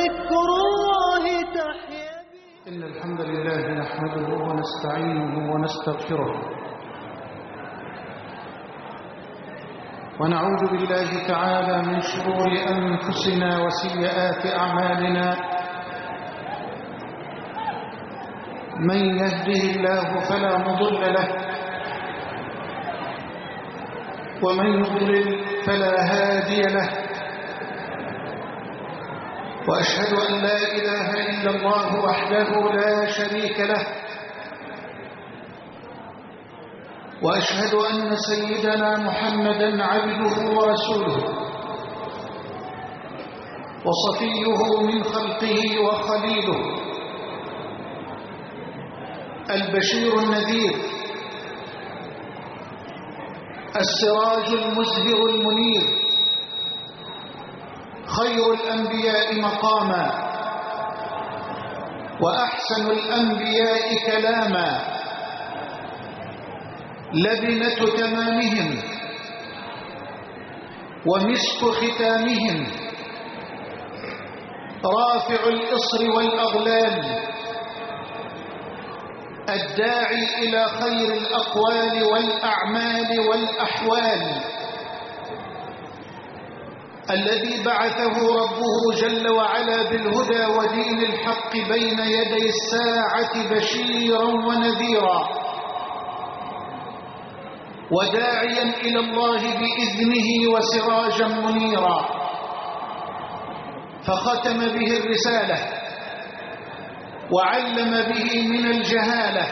وذكر الله تحيا. إن الحمد لله نحمده ونستعينه ونستغفره ونعوذ بالله تعالى من شرور أنفسنا وسيئات أعمالنا. من يهده الله فلا مضل له ومن يضلل فلا هادي له. وأشهد أن لا إله إلا الله وحده لا شريك له. وأشهد أن سيدنا محمدا عبده ورسوله وصفيه من خلقه وخليله، البشير النذير، السراج المزهر المنير، خير الأنبياء مقاما وأحسن الأنبياء كلاما، لبنة تمامهم ومسك ختامهم، رافع الإصر والأغلال، الداعي إلى خير الأقوال والأعمال والأحوال، الذي بعثه ربه جل وعلا بالهدى ودين الحق بين يدي الساعة بشيرا ونذيرا، وداعيا إلى الله بإذنه وسراجا منيرا، فختم به الرسالة وعلم به من الجهالة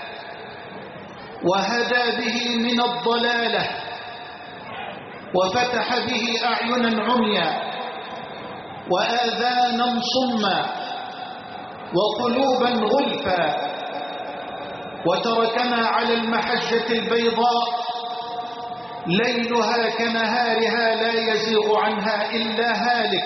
وهدى به من الضلالة، وفتح به أعينا عميا وآذانا صما وقلوبا غلفا، وتركنا على المحجة البيضاء ليلها كنهارها لا يزيغ عنها إلا هالك.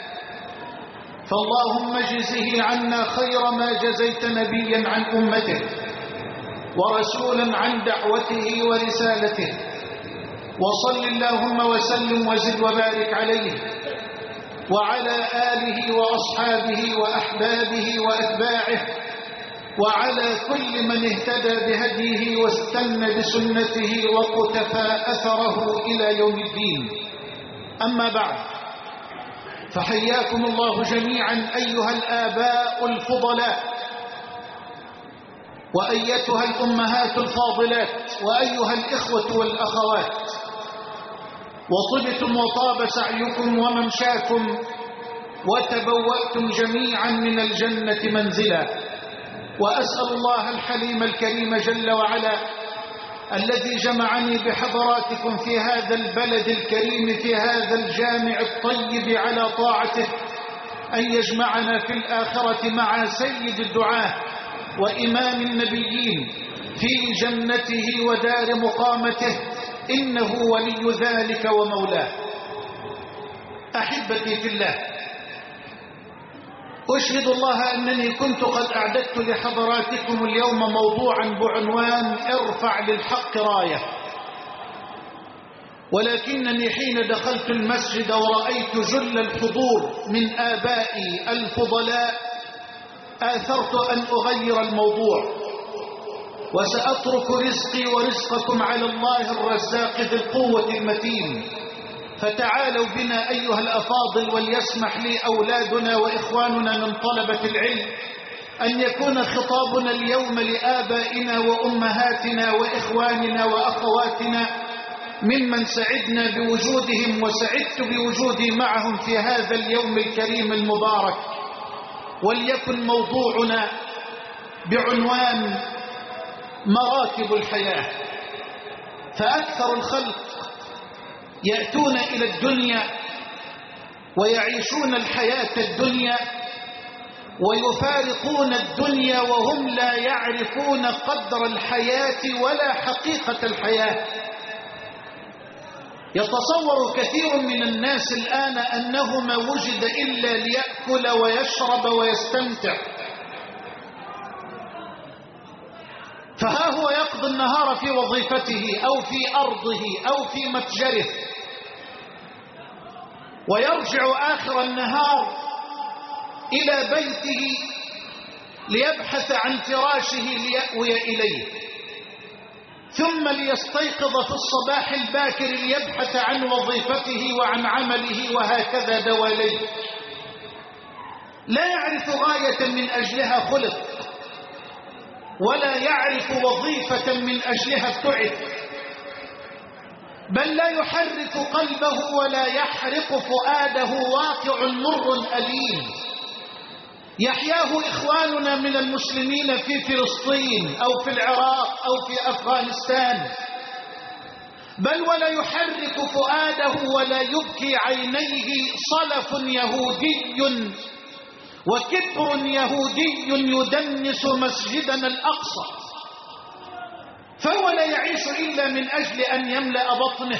فاللهم اجزه عنا خير ما جزيت نبيا عن أمته ورسولا عن دعوته ورسالته، وصل اللهم وسلم وزد وبارك عليه وعلى آله وأصحابه وأحبابه وأتباعه وعلى كل من اهتدى بهديه واستنى بسنته وقتفى أثره إلى يوم الدين. أما بعد، فحياكم الله جميعا أيها الآباء الفضلاء وأيتها الأمهات الفاضلات وأيها الإخوة والأخوات، وطبتم وطاب سعيكم وممشاكم وتبوأتم جميعا من الجنة منزلا. وأسأل الله الحليم الكريم جل وعلا الذي جمعني بحضراتكم في هذا البلد الكريم في هذا الجامع الطيب على طاعته أن يجمعنا في الآخرة مع سيد الدعاة وإمام النبيين في جنته ودار مقامته، إنه ولي ذلك ومولاه. أحبتي في الله، أشهد الله أنني كنت قد أعددت لحضراتكم اليوم موضوعا بعنوان ارفع للحق راية، ولكنني حين دخلت المسجد ورأيت جل الحضور من آبائي الفضلاء آثرت أن أغير الموضوع، وسأترك رزقي ورزقكم على الله الرزاق ذي القوة المتين. فتعالوا بنا أيها الأفاضل، وليسمح لي أولادنا وإخواننا من طلبة العلم أن يكون خطابنا اليوم لآبائنا وأمهاتنا وإخواننا وأخواتنا ممن سعدنا بوجودهم وسعدت بوجودي معهم في هذا اليوم الكريم المبارك. وليكن موضوعنا بعنوان مراكب الحياة. فأكثر الخلق يأتون إلى الدنيا ويعيشون الحياة الدنيا ويفارقون الدنيا وهم لا يعرفون قدر الحياة ولا حقيقة الحياة. يتصور كثير من الناس الآن أنه ما وجد إلا ليأكل ويشرب ويستمتع، فها هو يقضي النهار في وظيفته أو في أرضه أو في متجره، ويرجع آخر النهار إلى بيته ليبحث عن فراشه ليأوي إليه، ثم ليستيقظ في الصباح الباكر ليبحث عن وظيفته وعن عمله، وهكذا دواليه. لا يعرف غاية من أجلها خلق، ولا يعرف وظيفة من أجلها ابتعث، بل لا يحرك قلبه ولا يحرق فؤاده واقع مر أليم يحياه إخواننا من المسلمين في فلسطين أو في العراق أو في أفغانستان، بل ولا يحرك فؤاده ولا يبكي عينيه صلف يهودي وكبر يهودي يدنس مسجدنا الأقصى. فهو لا يعيش إلا من أجل أن يملأ بطنه،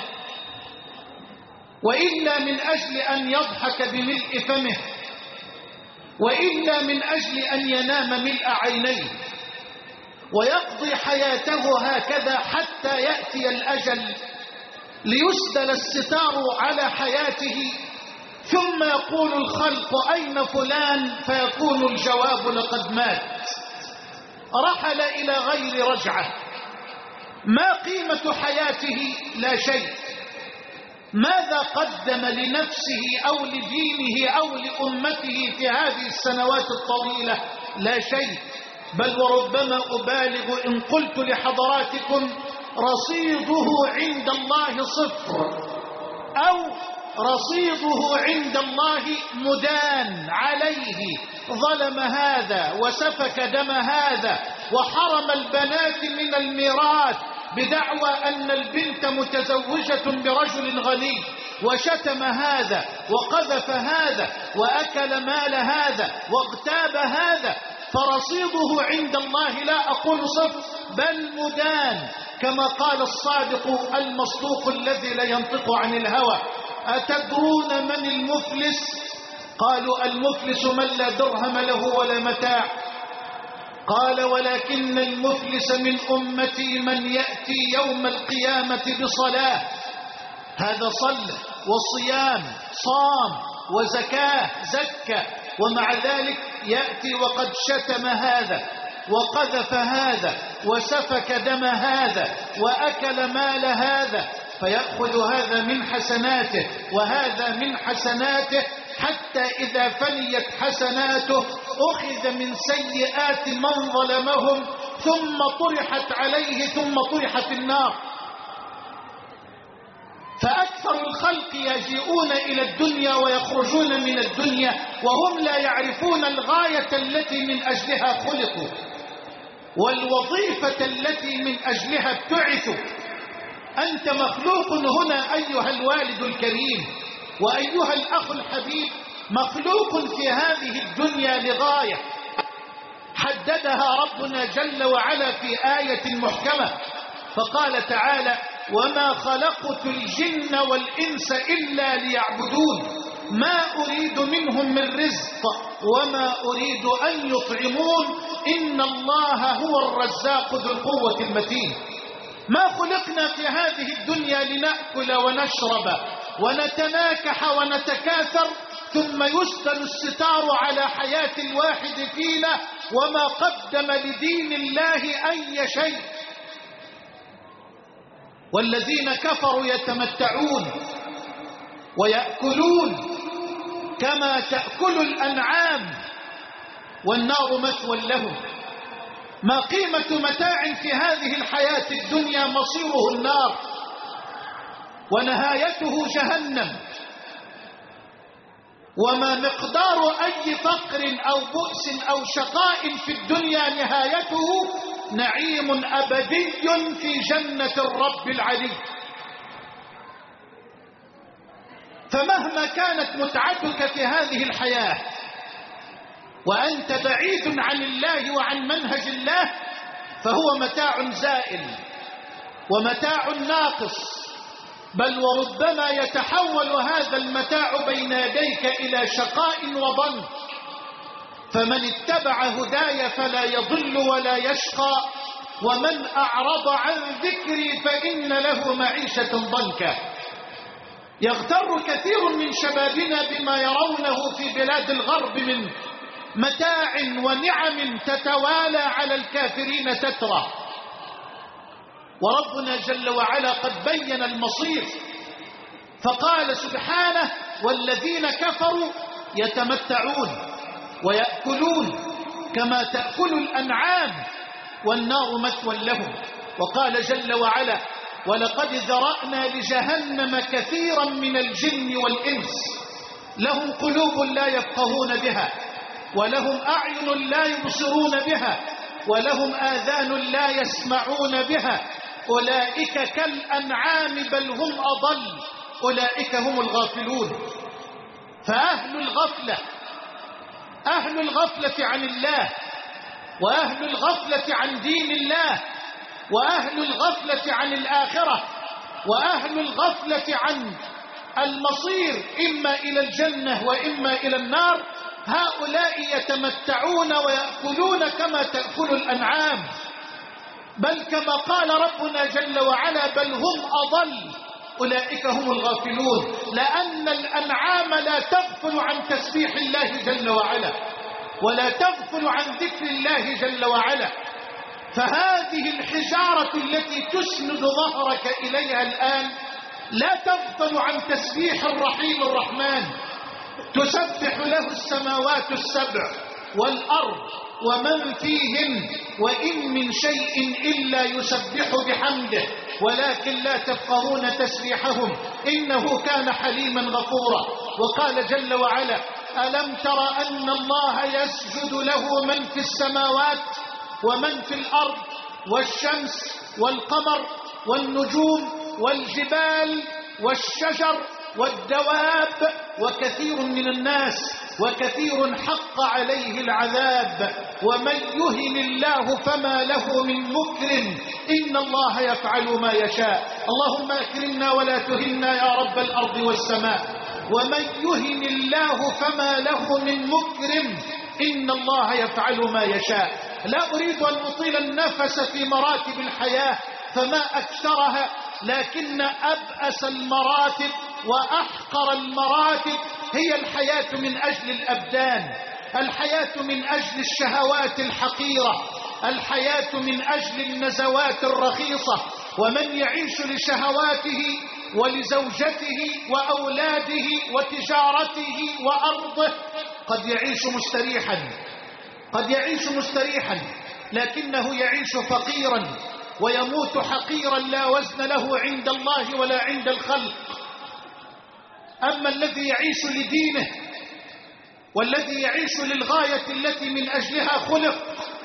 وإلا من أجل أن يضحك بملء فمه، وإلا من أجل أن ينام ملء عينيه، ويقضي حياته هكذا حتى يأتي الأجل ليسدل الستار على حياته، ثم يقول الخلق أين فلان؟ فيكون الجواب لقد مات، رحل إلى غير رجعة. ما قيمة حياته؟ لا شيء. ماذا قدم لنفسه أو لدينه أو لأمته في هذه السنوات الطويلة؟ لا شيء. بل وربما أبالغ إن قلت لحضراتكم رصيده عند الله صفر، أو رصيده عند الله مدان عليه، ظلم هذا وسفك دم هذا وحرم البنات من الميراث بدعوى أن البنت متزوجة برجل غني، وشتم هذا وقذف هذا وأكل مال هذا واغتاب هذا، فرصيده عند الله لا أقول صفر بل مدان، كما قال الصادق المصدوق الذي لا ينطق عن الهوى: أتدرون من المفلس؟ قالوا: المفلس من لا درهم له ولا متاع. قال: ولكن المفلس من أمتي من يأتي يوم القيامة بصلاة، هذا صلى وصيام صام وزكاة زكى، ومع ذلك يأتي وقد شتم هذا وقذف هذا وسفك دم هذا وأكل مال هذا، فيأخذ هذا من حسناته وهذا من حسناته، حتى إذا فنيت حسناته أخذ من سيئات من ظلمهم ثم طرحت عليه ثم طرح في النار. فأكثر الخلق يجيئون إلى الدنيا ويخرجون من الدنيا وهم لا يعرفون الغاية التي من أجلها خلقوا والوظيفة التي من أجلها ابتعثوا. أنت مخلوق هنا أيها الوالد الكريم وأيها الأخ الحبيب، مخلوق في هذه الدنيا لغاية حددها ربنا جل وعلا في آية محكمة، فقال تعالى: وما خلقت الجن والإنس إلا ليعبدون ما أريد منهم من رزق وما أريد أن يطعمون إن الله هو الرزاق ذو القوة المتين. ما خلقنا في هذه الدنيا لنأكل ونشرب ونتناكح ونتكاثر ثم يسدل الستار على حياة الواحد فينا وما قدم لدين الله أي شيء. والذين كفروا يتمتعون ويأكلون كما تأكل الأنعام والنار مثوى لهم. ما قيمة متاع في هذه الحياة الدنيا مصيره النار ونهايته جهنم. وما مقدار أي فقر أو بؤس أو شقاء في الدنيا نهايته نعيم أبدي في جنة الرب العلي. فمهما كانت متعتك في هذه الحياة وأنت بعيد عن الله وعن منهج الله فهو متاع زائل ومتاع ناقص، بل وربما يتحول هذا المتاع بين يديك إلى شقاء وضنك. فمن اتبع هداي فلا يضل ولا يشقى ومن أعرض عن ذكري فإن له معيشة ضنكا. يغتر كثير من شبابنا بما يرونه في بلاد الغرب من متاع ونعم تتوالى على الكافرين تترى. وربنا جل وعلا قد بين المصير فقال سبحانه: والذين كفروا يتمتعون ويأكلون كما تأكل الأنعام والنار مثوى لهم. وقال جل وعلا: ولقد ذرأنا لجهنم كثيرا من الجن والإنس لهم قلوب لا يفقهون بها ولهم أعين لا يبصرون بها ولهم آذان لا يسمعون بها أولئك كالأنعام بل هم أضل أولئك هم الغافلون. فأهل الغفلة عن الله، وأهل الغفلة عن دين الله، وأهل الغفلة عن الآخرة، وأهل الغفلة عن المصير إما إلى الجنة وإما إلى النار، هؤلاء يتمتعون ويأكلون كما تأكل الأنعام، بل كما قال ربنا جل وعلا: بل هم أضل أولئك هم الغافلون. لأن الأنعام لا تغفل عن تسبيح الله جل وعلا ولا تغفل عن ذكر الله جل وعلا. فهذه الحجارة التي تسند ظهرك إليها الآن لا تغفل عن تسبيح الرحيم الرحمن، تسبح له السماوات السبع والأرض ومن فيهن وإن من شيء إلا يسبح بحمده ولكن لا تفقهون تسبيحهم إنه كان حليما غفورا. وقال جل وعلا: ألم تر أن الله يسجد له من في السماوات ومن في الأرض والشمس والقمر والنجوم والجبال والشجر والدواب وكثير من الناس وكثير حق عليه العذاب ومن يهن الله فما له من مكرم إن الله يفعل ما يشاء. اللهم أكرمنا ولا تهنا يا رب الأرض والسماء. ومن يهن الله فما له من مكرم إن الله يفعل ما يشاء. لا أريد أن أطيل النفس في مراتب الحياة فما أكثرها، لكن أبأس المراتب وأحقر المراتب هي الحياة من أجل الأبدان، الحياة من أجل الشهوات الحقيرة، الحياة من أجل النزوات الرخيصة. ومن يعيش لشهواته ولزوجته وأولاده وتجارته وأرضه قد يعيش مستريحا لكنه يعيش فقيرا ويموت حقيرا لا وزن له عند الله ولا عند الخلق. أما الذي يعيش لدينه والذي يعيش للغاية التي من أجلها خلق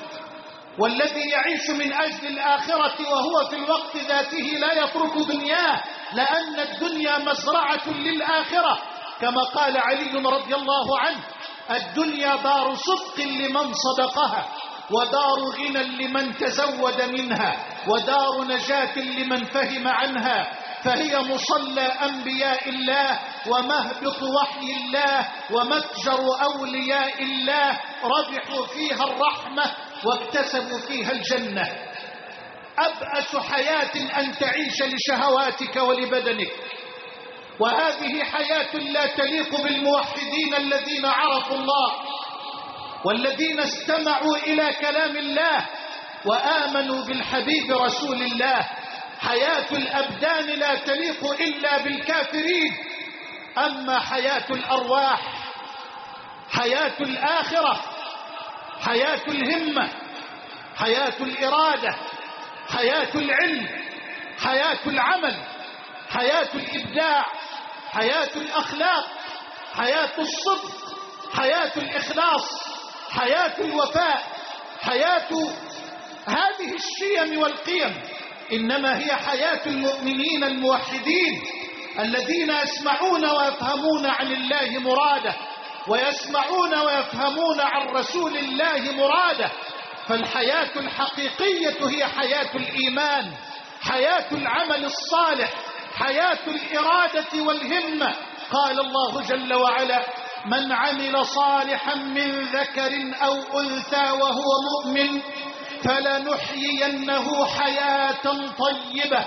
والذي يعيش من أجل الآخرة وهو في الوقت ذاته لا يترك دنياه، لأن الدنيا مزرعة للآخرة كما قال علي رضي الله عنه: الدنيا دار صدق لمن صدقها ودار غنى لمن تزود منها ودار نجاة لمن فهم عنها، فهي مصلى أنبياء الله ومهبط وحي الله ومتجر أولياء الله، ربحوا فيها الرحمة واكتسبوا فيها الجنة. أبأس حياة أن تعيش لشهواتك ولبدنك، وهذه حياة لا تليق بالموحدين الذين عرفوا الله والذين استمعوا إلى كلام الله وآمنوا بالحبيب رسول الله. حياة الأبدان لا تليق إلا بالكافرين. أما حياة الأرواح، حياة الآخرة، حياة الهمة، حياة الإرادة، حياة العلم، حياة العمل، حياة الإبداع، حياة الأخلاق، حياة الصدق، حياة الإخلاص، حياة الوفاء، حياة هذه الشيم والقيم إنما هي حياة المؤمنين الموحدين الذين يسمعون ويفهمون عن الله مراده ويسمعون ويفهمون عن رسول الله مراده. فالحياة الحقيقية هي حياة الإيمان، حياة العمل الصالح، حياة الإرادة والهمة. قال الله جل وعلا: من عمل صالحا من ذكر أو أنثى وهو مؤمن فلنحيينه حياة طيبة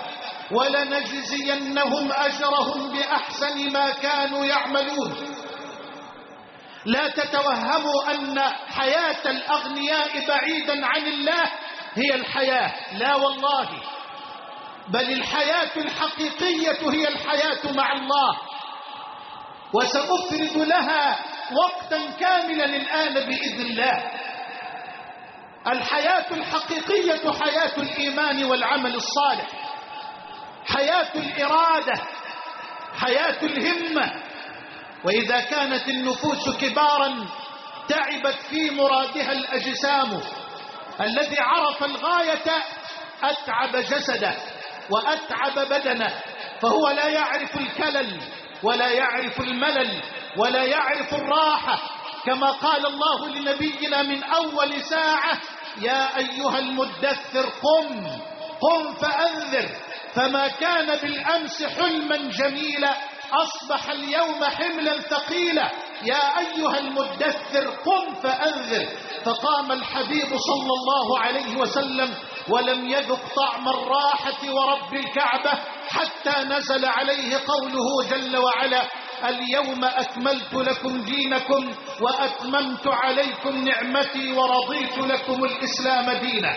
ولنجزينهم أجرهم بأحسن ما كانوا يعملون. لا تتوهموا أن حياة الأغنياء بعيدا عن الله هي الحياة، لا والله، بل الحياة الحقيقية هي الحياة مع الله، وسأفرد لها وقتا كاملا الآن بإذن الله. الحياة الحقيقية حياة الإيمان والعمل الصالح، حياة الإرادة، حياة الهمة. وإذا كانت النفوس كبارا تعبت في مرادها الأجسام، الذي عرف الغاية أتعب جسده وأتعب بدنه، فهو لا يعرف الكلل ولا يعرف الملل ولا يعرف الراحة، كما قال الله لنبينا من أول ساعة: يا أيها المدثر قم فأنذر، فما كان بالأمس حلما جميلا أصبح اليوم حملا ثقيلا. يا أيها المدثر قم فأنذر. فقام الحبيب صلى الله عليه وسلم ولم يذق طعم الراحة ورب الكعبة حتى نزل عليه قوله جل وعلا: اليوم أكملت لكم دينكم وأتممت عليكم نعمتي ورضيت لكم الإسلام دينا.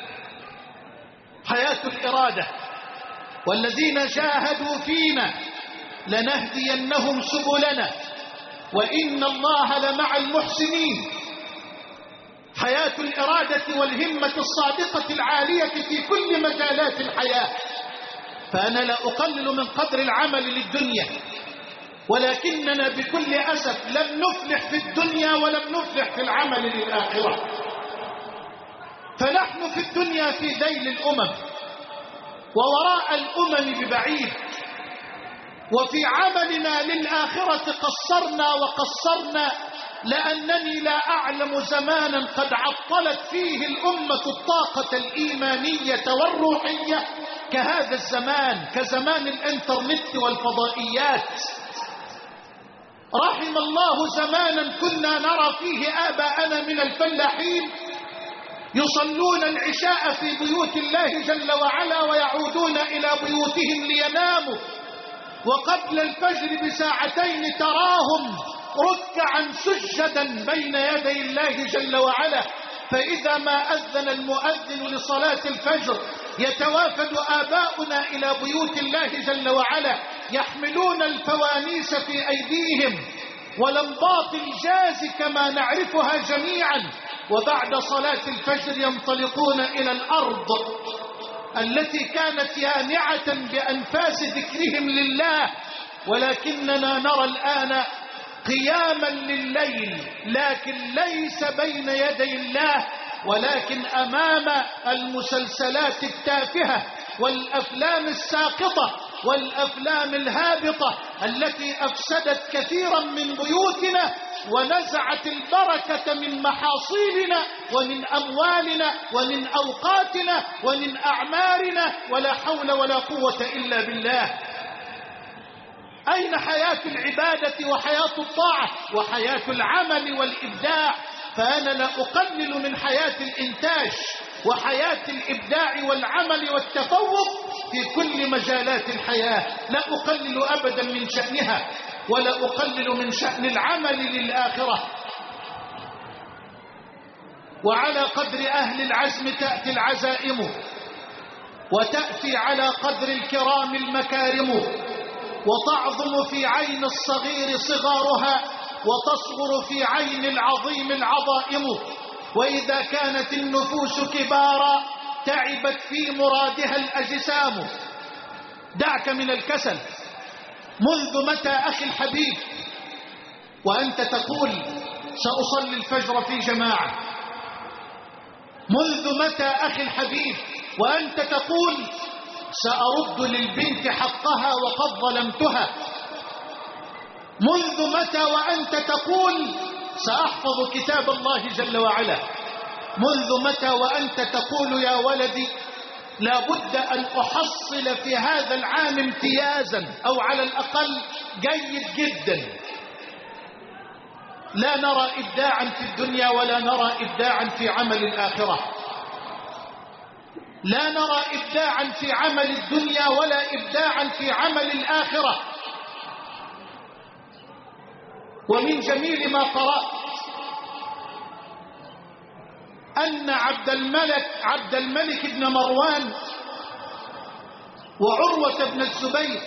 حياة الإرادة. والذين جاهدوا فينا لنهدينهم سبلنا وإن الله لمع المحسنين. حياة الإرادة والهمة الصادقة العالية في كل مجالات الحياة. فأنا لا أقلل من قدر العمل للدنيا، ولكننا بكل أسف لم نفلح في الدنيا ولم نفلح في العمل للآخرة. فنحن في الدنيا في ذيل الأمم ووراء الأمم ببعيد، وفي عملنا للآخرة قصرنا لأنني لا أعلم زمانا قد عطلت فيه الأمة الطاقة الإيمانية والروحية كهذا الزمان، كزمان الإنترنت والفضائيات. رحم الله زمانا كنا نرى فيه آباءنا من الفلاحين يصلون العشاء في بيوت الله جل وعلا ويعودون إلى بيوتهم ليناموا، وقبل الفجر بساعتين تراهم ركعا سجدا بين يدي الله جل وعلا. فإذا ما أذن المؤذن لصلاة الفجر يتوافد آباؤنا إلى بيوت الله جل وعلا يحملون الفوانيس في أيديهم ولمبات الجاز كما نعرفها جميعا، وبعد صلاة الفجر ينطلقون إلى الأرض التي كانت يانعة بأنفاس ذكرهم لله. ولكننا نرى الآن قياما لليل، لكن ليس بين يدي الله، ولكن أمام المسلسلات التافهة والأفلام الساقطة والأفلام الهابطة التي أفسدت كثيرا من بيوتنا ونزعت البركة من محاصيلنا ومن أموالنا ومن أوقاتنا ومن أعمارنا، ولا حول ولا قوة إلا بالله. أين حياة العبادة وحياة الطاعة وحياة العمل والإبداع؟ فأنا لا أقلل من حياة الإنتاج وحياة الإبداع والعمل والتفوق في كل مجالات الحياة، لا أقلل أبدا من شأنها ولا أقلل من شأن العمل للآخرة. وعلى قدر أهل العزم تأتي العزائم، وتأتي على قدر الكرام المكارم، وتعظم في عين الصغير صغارها وتصغر في عين العظيم العظائم. وإذا كانت النفوس كبارا تعبت في مرادها الأجسام. دعك من الكسل. منذ متى أخي الحبيب وأنت تقول سأصلي الفجر في جماعة؟ منذ متى أخي الحبيب وأنت تقول سأرد للبنت حقها وقد ظلمتها؟ منذ متى وأنت تقول سأحفظ كتاب الله جل وعلا؟ منذ متى وأنت تقول يا ولدي لا بد أن أحصل في هذا العام امتيازا أو على الأقل جيد جدا؟ لا نرى إبداعا في الدنيا ولا نرى إبداعا في عمل الآخرة. لا نرى إبداعا في عمل الدنيا ولا إبداعا في عمل الآخرة. ومن جميل ما قرأت أن عبد الملك بن مروان وعروة بن الزبير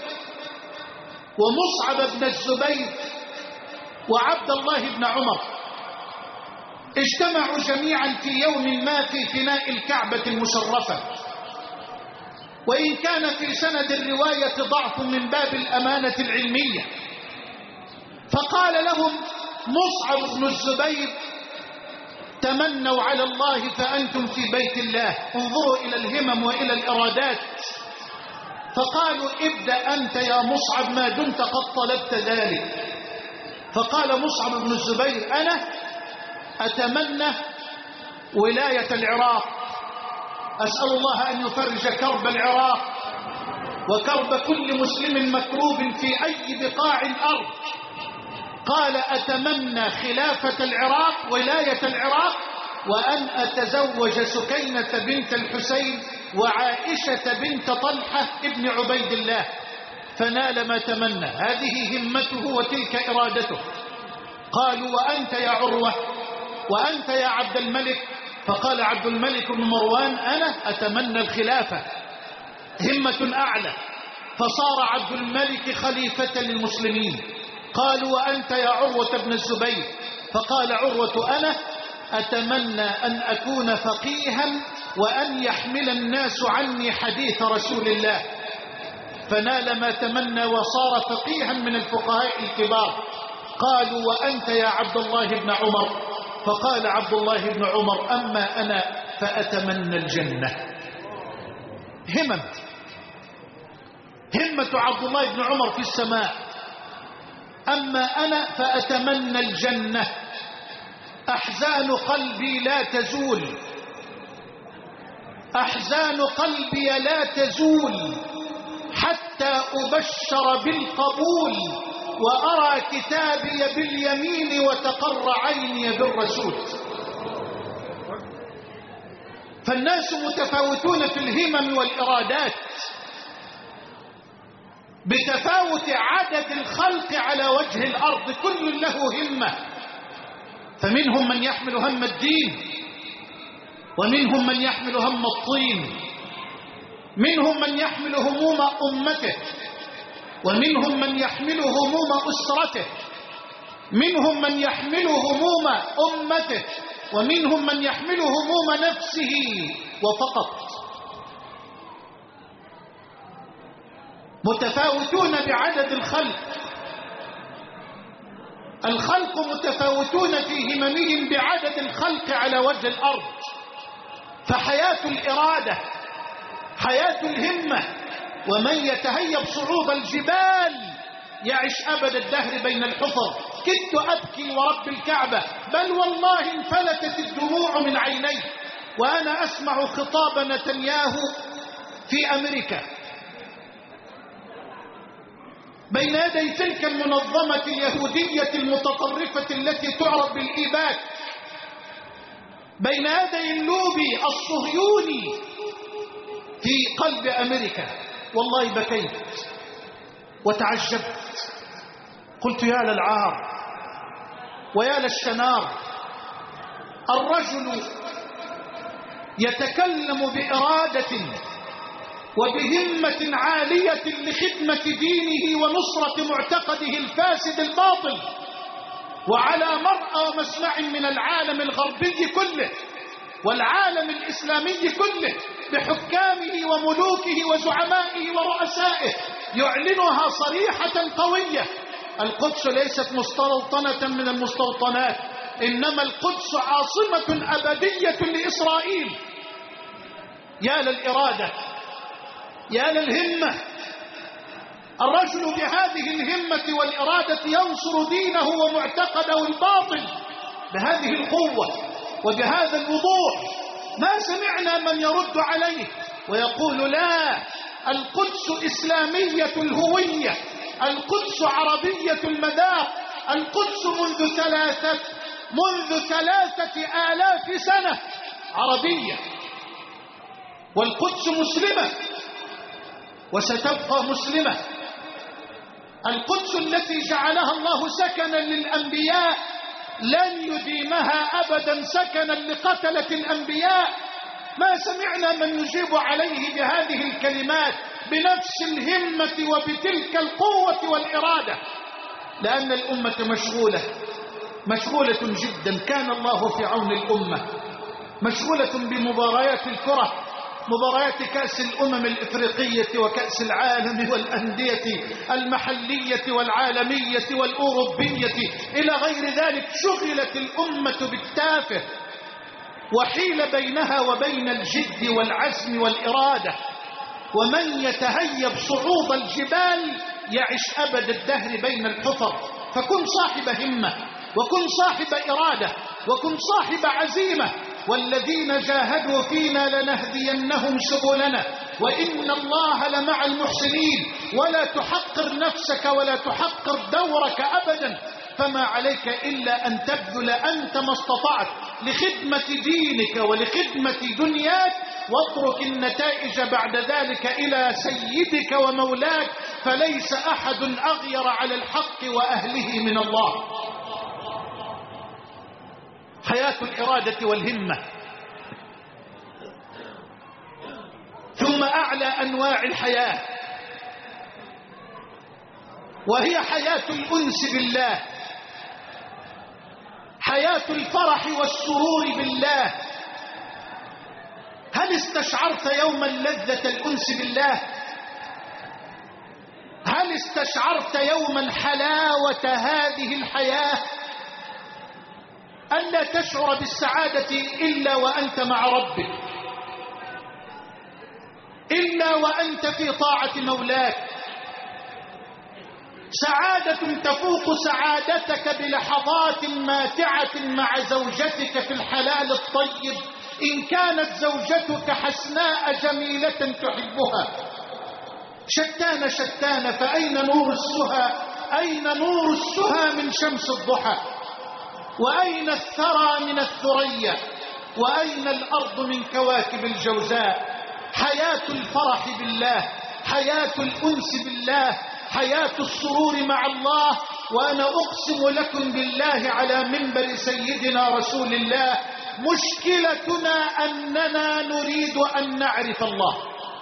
ومصعب بن الزبير وعبد الله بن عمر اجتمعوا جميعا في يوم ما في فناء الكعبة المشرفة، وإن كان في سند الرواية ضعف من باب الأمانة العلمية. فقال لهم مصعب بن الزبير: تمنوا على الله فأنتم في بيت الله، انظروا إلى الهمم وإلى الإرادات. فقالوا: ابدأ أنت يا مصعب ما دمت قد طلبت ذلك. فقال مصعب بن الزبير: أنا أتمنى ولاية العراق، أسأل الله أن يفرج كرب العراق وكرب كل مسلم مكروب في أي بقاع الأرض. قال: أتمنى خلافة العراق، ولاية العراق، وأن أتزوج سكينة بنت الحسين وعائشة بنت طلحة ابن عبيد الله. فنال ما تمنى، هذه همته وتلك إرادته. قالوا: وأنت يا عروة، وأنت يا عبد الملك؟ فقال عبد الملك بن مروان: أنا أتمنى الخلافة، همة أعلى. فصار عبد الملك خليفة للمسلمين. قالوا: وأنت يا عروة بن الزبير؟ فقال عروة: أنا أتمنى أن أكون فقيها وأن يحمل الناس عني حديث رسول الله. فنال ما تمنى وصار فقيها من الفقهاء الكبار. قالوا: وأنت يا عبد الله بن عمر؟ فقال عبد الله بن عمر: أما أنا فأتمنى الجنة. همة عبد الله بن عمر في السماء. أما أنا فأتمنى الجنة. أحزان قلبي لا تزول، أحزان قلبي لا تزول حتى أبشر بالقبول وأرى كتابي باليمين وتقر عيني بالرسول. فالناس متفاوتون في الهمم والإرادات بتفاوت عدد الخلق على وجه الأرض، كل له همة. فمنهم من يحمل هم الدين، ومنهم من يحمل هم الطين، منهم من يحمل هموم أمته، ومنهم من يحمل هموم أسرته، منهم من يحمل هموم أمته، ومنهم من يحمل هموم نفسه وفقط. متفاوتون بعدد الخلق، الخلق متفاوتون في هممهم بعدد الخلق على وجه الأرض. فحياة الإرادة، حياة الهمة، ومن يتهيب صعود الجبال يعش أبد الدهر بين الحفر. كدت أبكي ورب الكعبة، بل والله انفلتت الدموع من عيني وأنا أسمع خطاب نتنياهو في أمريكا بين يدي تلك المنظمة اليهودية المتطرفة التي تعرف بالإيباك، بين يدي اللوبي الصهيوني في قلب أمريكا. والله بكيت وتعجبت، قلت: يا للعار ويا للشنار. الرجل يتكلم بإرادة وبهمة عالية لخدمة دينه ونصرة معتقده الفاسد الباطل، وعلى مرأى ومسمع من العالم الغربي كله والعالم الإسلامي كله بحكامه وملوكه وزعمائه ورؤسائه يعلنها صريحة قوية: القدس ليست مستوطنة من المستوطنات، إنما القدس عاصمة أبدية لإسرائيل. يا للإرادة، يا للهمة. الرجل بهذه الهمة والإرادة ينصر دينه ومعتقده الباطل بهذه القوة وبهذا الوضوح. ما سمعنا من يرد عليه ويقول: لا، القدس إسلامية الهوية، القدس عربية المذاق، القدس منذ 3000 سنة عربية، والقدس مسلمة وستبقى مسلمة. القدس التي جعلها الله سكنا للأنبياء لن يديمها أبدا سكنا لقتلة الأنبياء. ما سمعنا من يجيب عليه بهذه الكلمات بنفس الهمة وبتلك القوة والإرادة، لأن الأمة مشغولة جدا. كان الله في عون الأمة، مشغولة بمباريات الكرة، مباريات كأس الأمم الإفريقية وكأس العالم والأندية المحلية والعالمية والأوروبية إلى غير ذلك. شغلت الأمة بالتافه، وحيل بينها وبين الجد والعزم والإرادة. ومن يتهيب صعود الجبال يعش أبد الدهر بين الحفر. فكن صاحب همة، وكن صاحب إرادة، وكن صاحب عزيمة. والذين جاهدوا فينا لنهدينهم سبلنا وإن الله لمع المحسنين. ولا تحقر نفسك ولا تحقر دورك أبدا، فما عليك إلا أن تبذل أنت ما استطعت لخدمة دينك ولخدمة دنياك، واترك النتائج بعد ذلك إلى سيدك ومولاك، فليس أحد أغير على الحق وأهله من الله. حياة الإرادة والهمة. ثم أعلى أنواع الحياة وهي حياة الأنس بالله، حياة الفرح والسرور بالله. هل استشعرت يوما لذة الأنس بالله؟ هل استشعرت يوما حلاوة هذه الحياة؟ ألا تشعر بالسعادة إلا وأنت مع ربك، إلا وأنت في طاعة مولاك. سعادة تفوق سعادتك بلحظات ماتعة مع زوجتك في الحلال الطيب، إن كانت زوجتك حسناء جميلة تحبها. شتان فأين نور السهى؟ أين نور السهى من شمس الضحى؟ وأين الثرى من الثريا؟ وأين الأرض من كواكب الجوزاء؟ حياة الفرح بالله، حياة الأنس بالله، حياة السرور مع الله. وأنا أقسم لكم بالله على منبر سيدنا رسول الله، مشكلتنا أننا نريد أن نعرف الله،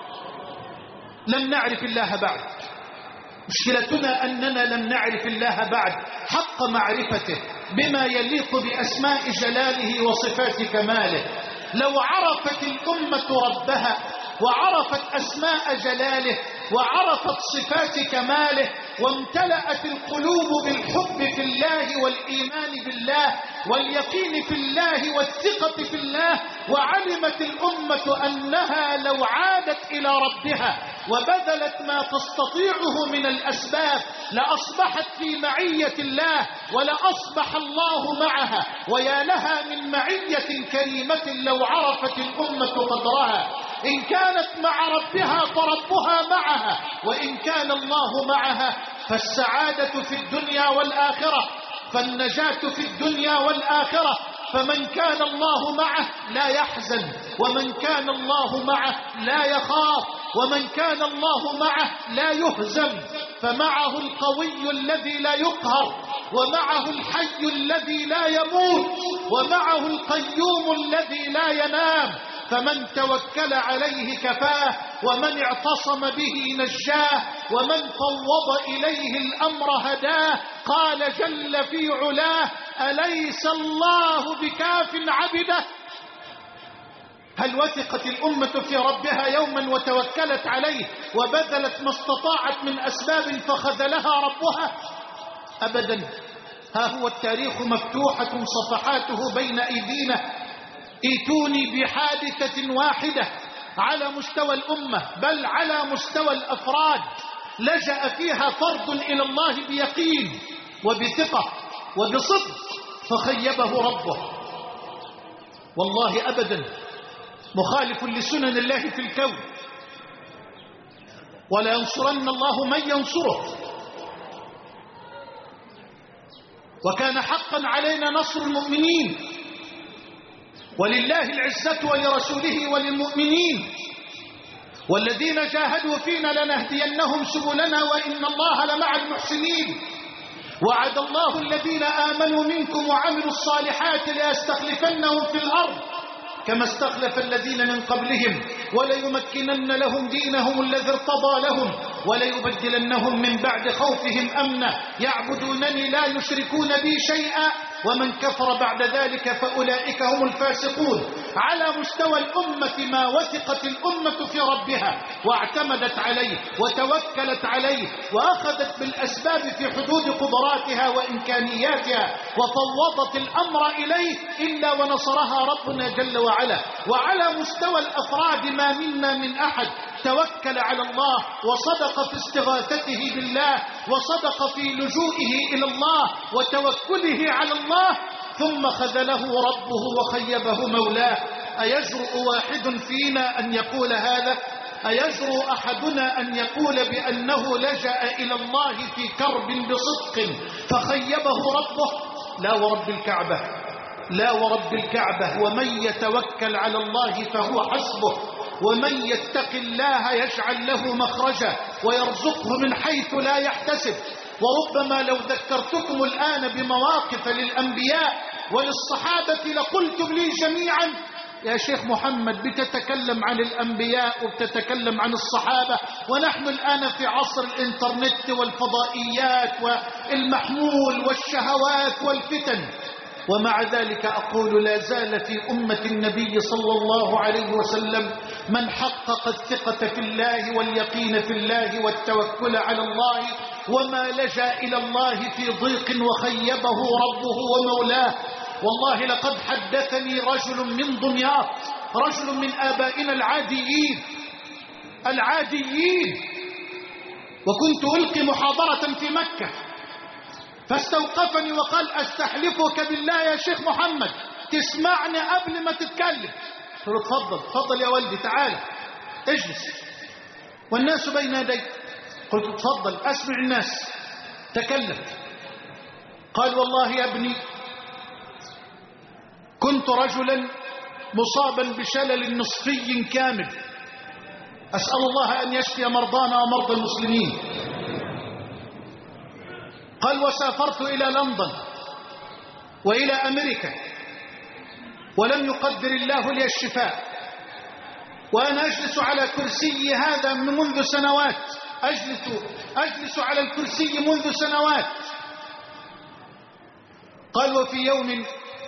لم نعرف الله بعد. مشكلتنا أننا لم نعرف الله بعد حق معرفته بما يليق بأسماء جلاله وصفات كماله. لو عرفت الأمة ربها وعرفت أسماء جلاله وعرفت صفات كماله وامتلأت القلوب بالحب في الله والإيمان بالله واليقين في الله والثقة في الله، وعلمت الأمة أنها لو عادت إلى ربها وبذلت ما تستطيعه من الأسباب لأصبحت في معية الله ولأصبح الله معها. ويا لها من معية كريمة لو عرفت الأمة قدرها. إن كانت مع ربها فربها معها، وإن كان الله معها فالسعادة في الدنيا والآخرة، فالنجاة في الدنيا والآخرة. فمن كان الله معه لا يحزن، ومن كان الله معه لا يخاف، ومن كان الله معه لا يهزم. فمعه القوي الذي لا يقهر، ومعه الحي الذي لا يموت، ومعه القيوم الذي لا ينام. فمن توكل عليه كفاه، ومن اعتصم به نجاه، ومن فوض إليه الأمر هداه. قال جل في علاه: أليس الله بكاف عبده؟ هل وثقت الأمة في ربها يوما وتوكلت عليه وبذلت ما استطاعت من أسباب فخذلها ربها؟ أبدا. ها هو التاريخ مفتوحة صفحاته بين أيدينا. ائتوني بحادثة واحدة على مستوى الأمة، بل على مستوى الأفراد، لجأ فيها فرد إلى الله بيقين وبثقة وبصدق فخيبه ربه. والله أبدا مخالف لسنن الله في الكون. ولا ينصرن الله من ينصره. وكان حقا علينا نصر المؤمنين، ولله العزة ولرسوله وللمؤمنين، والذين جاهدوا فينا لنهدينهم سبلنا وإن الله لمع المحسنين. وعد الله الذين آمنوا منكم وعملوا الصالحات ليستخلفنهم في الأرض كما استخلف الذين من قبلهم وليمكنن لهم دينهم الذي ارتضى لهم وليبدلنهم من بعد خوفهم أمنا يعبدونني لا يشركون بي شيئا ومن كفر بعد ذلك فأولئك هم الفاسقون. على مستوى الأمة ما وثقت الأمة في ربها واعتمدت عليه وتوكلت عليه وأخذت بالأسباب في حدود قدراتها وإمكانياتها وفوضت الأمر إليه إلا ونصرها ربنا جل وعلا. وعلى مستوى الأفراد ما منا من أحد توكل على الله وصدق في استغاثته بالله وصدق في لجوئه إلى الله وتوكله على الله ثم خذله ربه وخيبه مولاه. أيجرؤ واحد فينا أن يقول هذا؟ أيجرؤ أحدنا أن يقول بأنه لجأ إلى الله في كرب بصدق فخيبه ربه؟ لا ورب الكعبة، لا ورب الكعبة. ومن يتوكل على الله فهو حسبه ومن يتق الله يجعل له مخرجا ويرزقه من حيث لا يحتسب. وربما لو ذكرتكم الآن بمواقف للأنبياء وللصحابة لقلتم لي جميعا يا شيخ محمد بتتكلم عن الأنبياء وبتتكلم عن الصحابة ونحن الآن في عصر الإنترنت والفضائيات والمحمول والشهوات والفتن. ومع ذلك أقول لا زال في أمة النبي صلى الله عليه وسلم من حقق الثقة في الله واليقين في الله والتوكل على الله وما لجأ إلى الله في ضيق وخيبه ربه ومولاه. والله لقد حدثني رجل من دمياط، رجل من آبائنا العاديين، وكنت ألقي محاضرة في مكة فاستوقفني وقال أستحلفك بالله يا شيخ محمد تسمعني قبل ما تتكلم. قلت له تفضل يا ولدي تعال اجلس والناس بين يديك. قلت تفضل أسمع الناس تكلم. قال والله يا ابني كنت رجلا مصابا بشلل نصفي كامل أسأل الله أن يشفي مرضانا ومرضى المسلمين. قال وسافرت إلى لندن وإلى أمريكا ولم يقدر الله لي الشفاء وأنا أجلس على كرسي هذا منذ سنوات، أجلس على الكرسي منذ سنوات. قال وفي يوم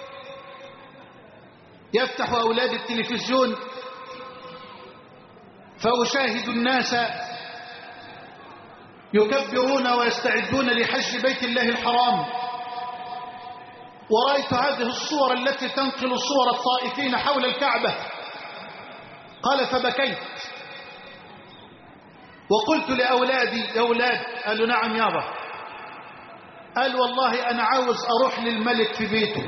يفتح أولاد التلفزيون فأشاهد الناس يكبرون ويستعدون لحج بيت الله الحرام ورأيت هذه الصور التي تنقل صور الطائفين حول الكعبة. قال فبكيت وقلت لأولادي يا أولاد، قالوا نعم يابا. قال والله أنا عاوز أروح للملك في بيته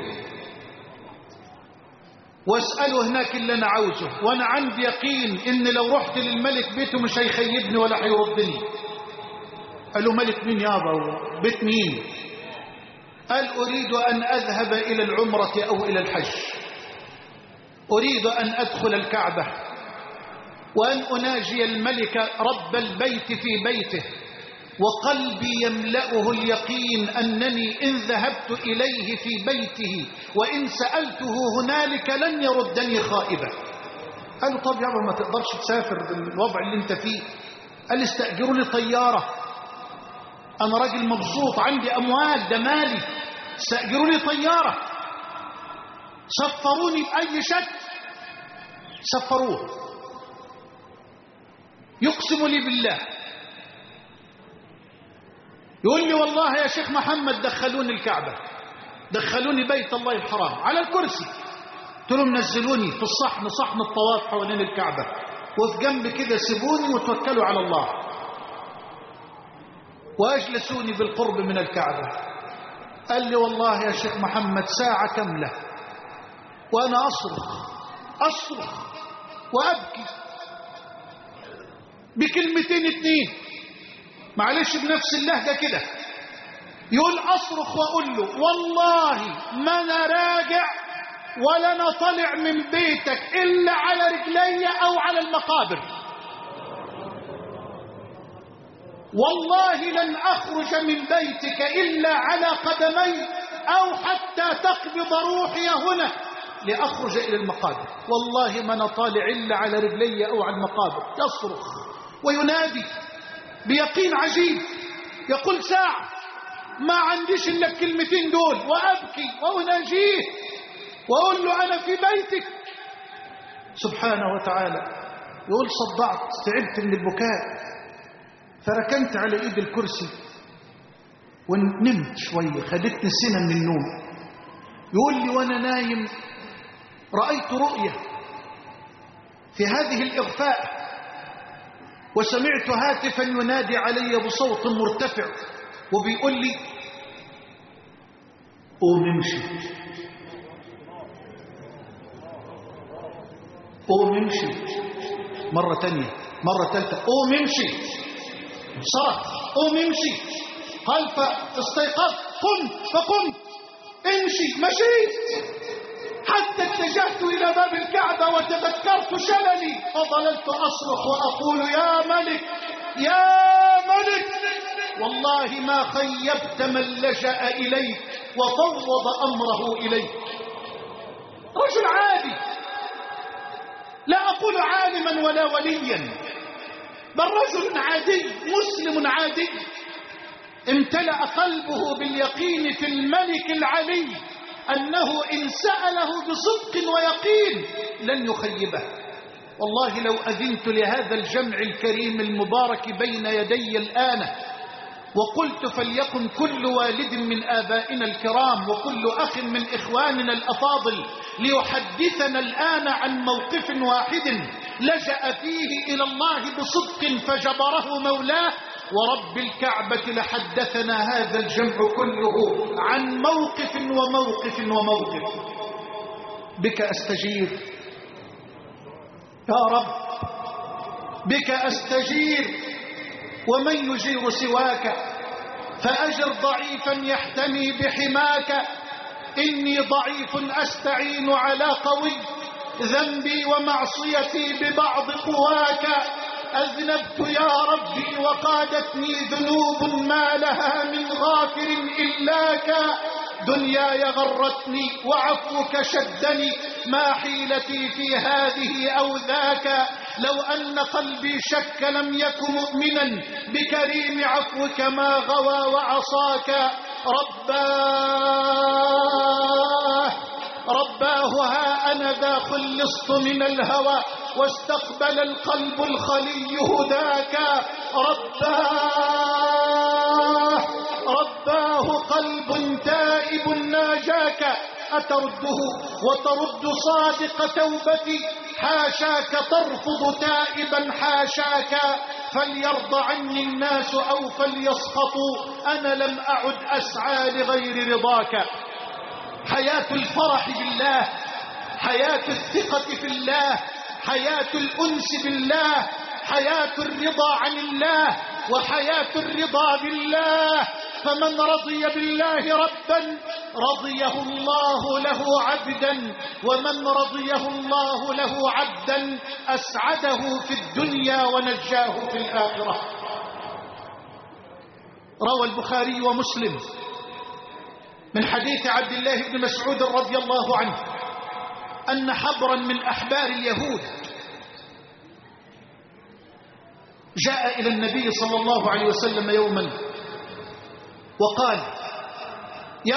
واسأله هناك اللي أنا عاوزه وأنا عندي يقين إن لو رحت للملك بيته مش هيخيبني ولا هيردني. قالوا ملك مين يابا وبيت مين؟ قال أريد أن أذهب إلى العمرة أو إلى الحج، أريد أن أدخل الكعبة وأن أناجي الملك رب البيت في بيته وقلبي يملأه اليقين أنني إن ذهبت إليه في بيته وإن سألته هنالك لن يردني خائبا. قالوا طب يابا ما تقدرش تسافر بالوضع اللي انت فيه؟ قال استأجروا لي طيارة، أنا راجل مبسوط عندي أموال ده مالي، استأجروا لي طيارة. سفروني بأي شكل سفروه. يقسم لي بالله يقول لي والله يا شيخ محمد دخلوني الكعبة، دخلوني بيت الله الحرام على الكرسي. قلت لهم نزلوني في الصحن، صحن الطواف حوالين الكعبة، وفي جنب كده سيبوني وتوكلوا على الله، وأجلسوني بالقرب من الكعبة. قال لي والله يا شيخ محمد ساعة كاملة وأنا أصرخ وأبكي بكلمتين اتنين، معلش بنفس اللهجة كده، يقول أصرخ وأقول له والله ما أنا راجع ولا أنا طالع من بيتك إلا على رجلي أو على المقابر. والله لن أخرج من بيتك إلا على قدمي أو حتى تقبض روحي هنا لأخرج إلى المقابر. والله ما نطالع إلا على رجلي أو على المقابر. يصرخ وينادي بيقين عجيب، يقول ساعة ما عنديش إلا الكلمتين دول، وأبكي وأناجيه وأقول له أنا في بيتك سبحانه وتعالى. يقول صدعت، تعبت من البكاء، فركنت على إيد الكرسي ونمت شوية، خدتني السنة من النوم. يقول لي وأنا نايم رأيت رؤية في هذه الإغفاء، وسمعت هاتفا ينادي علي بصوت مرتفع وبيقول لي قوم امشي، قوم امشي. مرة تانية، مرة ثالثة، قوم امشي. صرخ قوم امشي. قال فاستيقظت، قمت فقمت، امشي. مشيت حتى اتجهت إلى باب الكعبة وتذكرت شللي، فظللت أصرخ وأقول يا ملك يا ملك، والله ما خيبت من لجأ إليك وفوض أمره إليك. رجل عادي، لا أقول عالما ولا وليا، بل رجل عادي مسلم عادي امتلأ قلبه باليقين في الملك العلي أنه إن سأله بصدق ويقين لن يخيبه. والله لو أذنت لهذا الجمع الكريم المبارك بين يدي الآن وقلت فليكن كل والد من آبائنا الكرام وكل أخ من إخواننا الأفاضل ليحدثنا الآن عن موقف واحد لجأ فيه إلى الله بصدق فجبره مولاه، ورب الكعبة لحدثنا هذا الجمع كله عن موقف وموقف وموقف. بك أستجير يا رب، بك أستجير، ومن يجير سواك، فأجر ضعيفا يحتمي بحماك. إني ضعيف أستعين على قوي، ذنبي ومعصيتي ببعض قواك. أذنبت يا ربي وقادتني ذنوب ما لها من غافر إلاك. دنياي غرتني وعفوك شدني، ما حيلتي في هذه أو ذاك. لو أن قلبي شك لم يك مؤمنا بكريم عفوك ما غوى وعصاك. رباه ها أنا ذا خلصت من الهوى واستقبل القلب الخلي هداك. رباه قلب تائب ناجاك، أترده وترد صادق توبتي، حاشاك ترفض تائبا حاشاك. فليرضى عني الناس أو فليسخطوا، أنا لم أعد أسعى لغير رضاك. حياة الفرح بالله، حياة الثقة في الله، حياة الأنس بالله، حياة الرضا عن الله، وحياة الرضا بالله. فمن رضي بالله ربا رضيه الله له عبدا، ومن رضيه الله له عبدا أسعده في الدنيا ونجاه في الآخرة. روى البخاري ومسلم من حديث عبد الله بن مسعود رضي الله عنه أن حبرا من أحبار اليهود جاء إلى النبي صلى الله عليه وسلم يوما وقال يا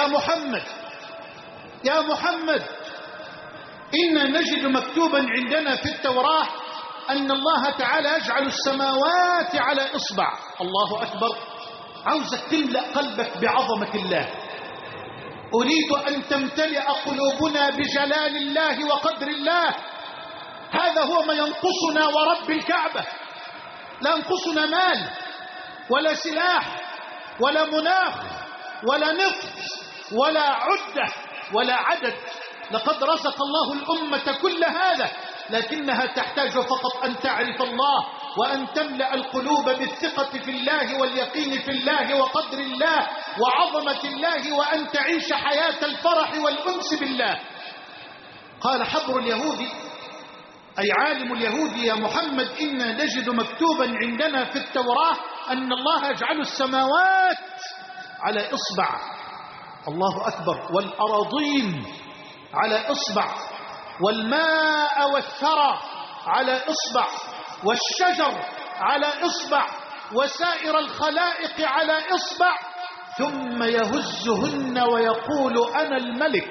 محمد إنا نجد مكتوبا عندنا في التوراة أن الله تعالى يجعل السماوات على إصبع. الله أكبر. عاوزك تملأ قلبك بعظمة الله. أريد أن تمتلئ قلوبنا بجلال الله وقدر الله. هذا هو ما ينقصنا ورب الكعبة. لا ينقصنا مال ولا سلاح ولا مناخ ولا نفط ولا عدة ولا عدد. لقد رزق الله الأمة كل هذا، لكنها تحتاج فقط أن تعرف الله وأن تملأ القلوب بالثقة في الله واليقين في الله وقدر الله وعظمة الله، وأن تعيش حياة الفرح والأنس بالله. قال حبر اليهودي أي عالم اليهود يا محمد إنا نجد مكتوبا عندنا في التوراة أن الله يجعل السماوات على إصبع، الله أكبر، والأراضين على إصبع، والماء والثرى على إصبع، والشجر على إصبع، وسائر الخلائق على إصبع، ثم يهزهن ويقول أنا الملك.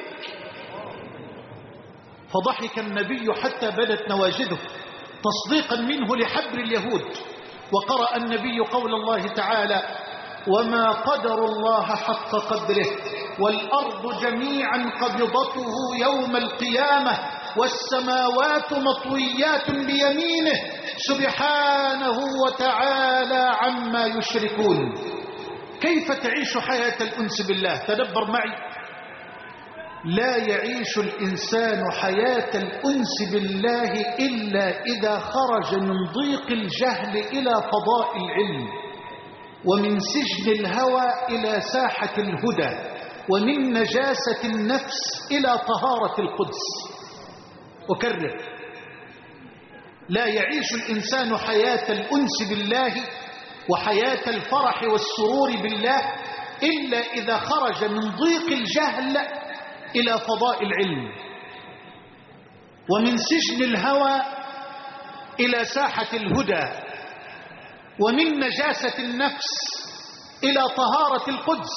فضحك النبي حتى بدت نواجذه تصديقا منه لحبر اليهود، وقرأ النبي قول الله تعالى وما قدر الله حق قدره والأرض جميعا قبضته يوم القيامة والسماوات مطويات بيمينه سبحانه وتعالى عما يشركون. كيف تعيش حياة الأنس بالله؟ تدبر معي. لا يعيش الإنسان حياة الأنس بالله إلا إذا خرج من ضيق الجهل إلى فضاء العلم، ومن سجن الهوى إلى ساحة الهدى، ومن نجاسة النفس إلى طهارة القدس. أكرر، لا يعيش الإنسان حياة الأنس بالله وحياة الفرح والسرور بالله إلا إذا خرج من ضيق الجهل إلى فضاء العلم، ومن سجن الهوى إلى ساحة الهدى، ومن نجاسة النفس إلى طهارة القدس.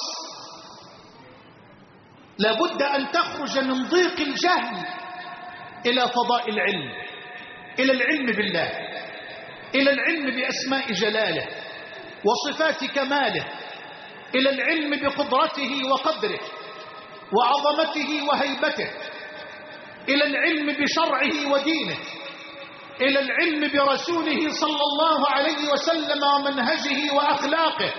لابد أن تخرج من ضيق الجهل إلى فضاء العلم، إلى العلم بالله، إلى العلم بأسماء جلاله وصفات كماله، إلى العلم بقدرته وقدره وعظمته وهيبته، إلى العلم بشرعه ودينه، إلى العلم برسوله صلى الله عليه وسلم ومنهجه وأخلاقه.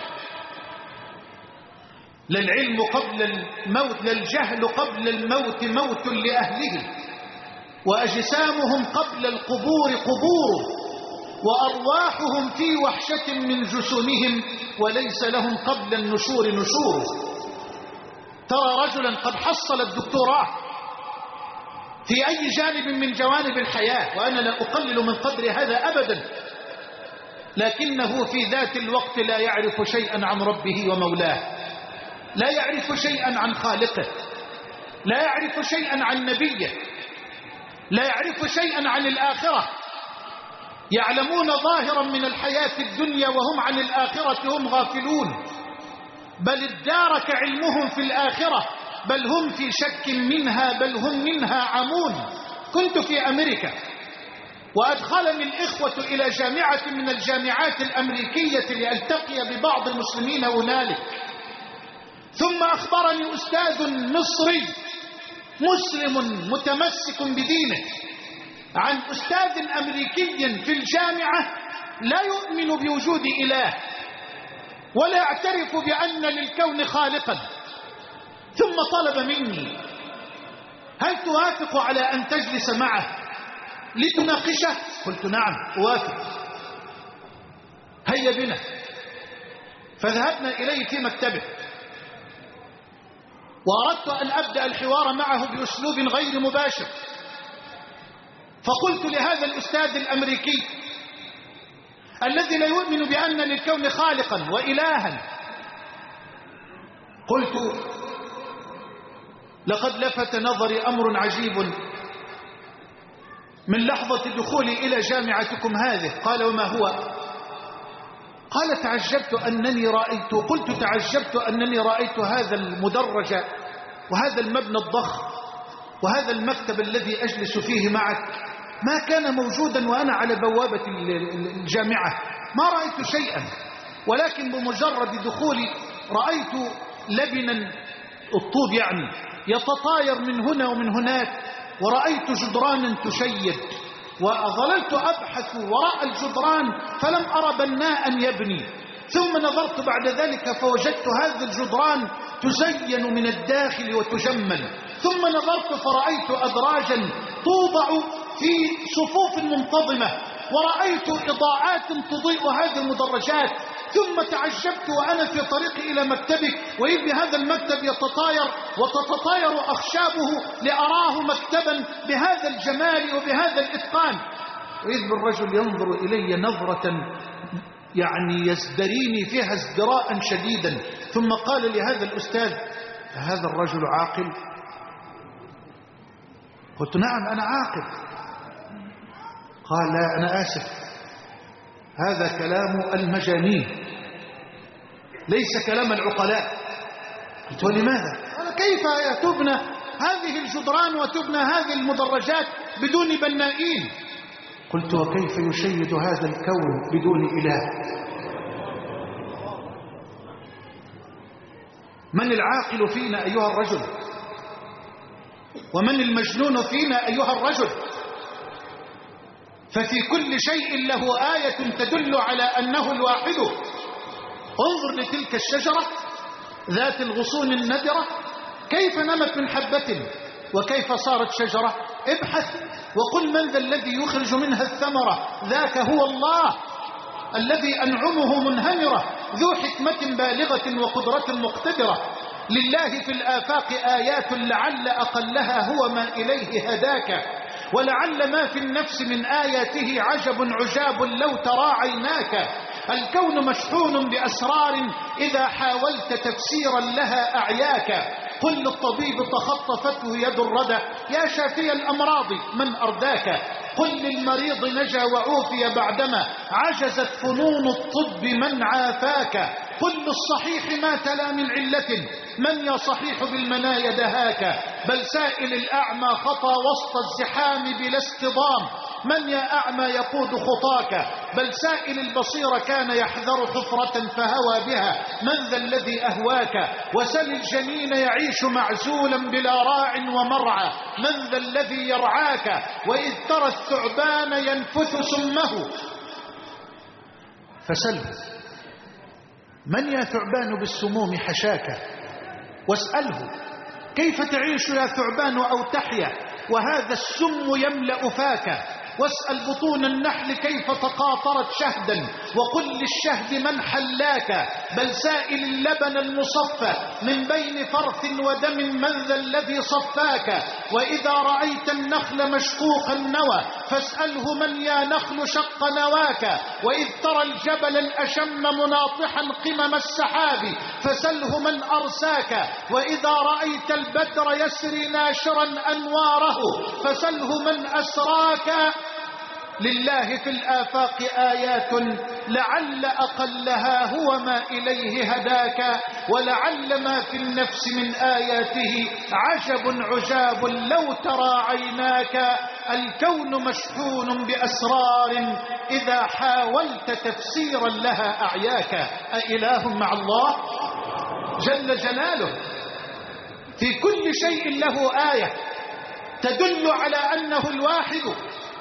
للعلم قبل الموت، للجهل قبل الموت موت لأهله، وأجسامهم قبل القبور قبور، وأرواحهم في وحشة من جسومهم، وليس لهم قبل النشور نشور. ترى رجلا قد حصل الدكتوراه في أي جانب من جوانب الحياة، وأنا لا أقلل من قدر هذا أبدا، لكنه في ذات الوقت لا يعرف شيئا عن ربه ومولاه، لا يعرف شيئا عن خالقه، لا يعرف شيئا عن نبيه، لا يعرف شيئا عن الآخرة. يعلمون ظاهرا من الحياة الدنيا وهم عن الآخرة هم غافلون، بل ادارك علمهم في الآخرة، بل هم في شك منها، بل هم منها عمون. كنت في أمريكا وأدخلني الإخوة إلى جامعة من الجامعات الأمريكية لألتقي ببعض المسلمين هنالك، ثم أخبرني أستاذ مصري مسلم متمسك بدينه عن أستاذ أمريكي في الجامعة لا يؤمن بوجود إله ولا يعترف بأن للكون خالقا، ثم طلب مني هل توافق على أن تجلس معه لتناقشه؟ قلت نعم أوافق، هيا بنا. فذهبنا إليه في مكتبه، وأردت أن أبدأ الحوار معه بأسلوب غير مباشر، فقلت لهذا الأستاذ الأمريكي الذي لا يؤمن بأن للكون خالقا وإلها، قلت لقد لفت نظري أمر عجيب من لحظة دخولي إلى جامعتكم هذه. قال وما هو؟ قال تعجبت أنني رأيت، قلت تعجبت أنني رأيت هذا المدرج وهذا المبنى الضخم وهذا المكتب الذي أجلس فيه معك ما كان موجودا وأنا على بوابة الجامعة، ما رأيت شيئا، ولكن بمجرد دخولي رأيت لبنا الطوب يعني يتطاير من هنا ومن هناك، ورأيت جدرانا تشيد، وظللت أبحث وراء الجدران فلم أرى بناء يبني، ثم نظرت بعد ذلك فوجدت هذا الجدران تزين من الداخل وتجمل، ثم نظرت فرأيت أدراجا توضع في صفوف منتظمة، ورأيت إضاءات تضيء هذه المدرجات، ثم تعجبت وأنا في طريقي إلى مكتبك وإذ بهذا المكتب يتطاير وتتطاير أخشابه لأراه مكتبا بهذا الجمال وبهذا الإتقان، وإذ بالرجل ينظر إلي نظرة يعني يزدريني فيها ازدراء شديدا. ثم قال لهذا الأستاذ: هذا الرجل عاقل؟ قلت: نعم أنا عاقل. قال: لا أنا آسف، هذا كلام المجانين ليس كلام العقلاء. قلت: ولماذا؟ قال: كيف تبنى هذه الجدران وتبنى هذه المدرجات بدون بنائين؟ قلت: وكيف يشيد هذا الكون بدون إله؟ من العاقل فينا أيها الرجل؟ ومن المجنون فينا أيها الرجل؟ ففي كل شيء له آية تدل على أنه الواحد. انظر لتلك الشجرة ذات الغصون الندرة كيف نمت من حبة وكيف صارت شجرة. ابحث وقل: من ذا الذي يخرج منها الثمرة؟ ذاك هو الله الذي أنعمه منهمرة، ذو حكمة بالغة وقدرة مقتدرة. لله في الآفاق آيات لعل أقلها هو ما إليه هداك، ولعل ما في النفس من آياته عجب عجاب لو ترى عيناك. الكون مشحون بأسرار إذا حاولت تفسيرا لها أعياك. قل للطبيب تخطفته يد الردى يا شافي الأمراض من أرداك. قل للمريض نجا وعوفي بعدما عجزت فنون الطب من عافاك. قل للصحيح ما تلا من علة من يا صحيح بالمنايا دهاك. بل سائل الأعمى خطى وسط الزحام بلا اصطدام من يا أعمى يقود خطاك. بل سائل البصير كان يحذر حفرة فهوى بها من ذا الذي أهواك. وسل الجنين يعيش معزولا بلا راع ومرعى من ذا الذي يرعاك. وإذ ترى الثعبان ينفث سمه فسله من يا ثعبان بالسموم حشاك. واسأله كيف تعيش يا ثعبان أو تحيا وهذا السم يملأ فاك. واسأل بطون النحل كيف تقاطرت شهدا وقل للشهد من حلاك. بل سائل اللبن المصفى من بين فرث ودم من ذا الذي صفاك. وإذا رأيت النخل مشقوق النوى فاسأله من يا نخل شق نواك. وإذ ترى الجبل الأشم مناطحا قمم السحاب فسله من أرساك. وإذا رأيت البدر يسري ناشرا أنواره فسله من أسراك. لله في الآفاق آيات لعل أقلها هو ما إليه هداك. ولعل ما في النفس من آياته عجب عجاب لو ترى عيناك. الكون مشحون بأسرار إذا حاولت تفسيرا لها أعياك. أإله مع الله جل جلاله؟ في كل شيء له آية تدل على أنه الواحد.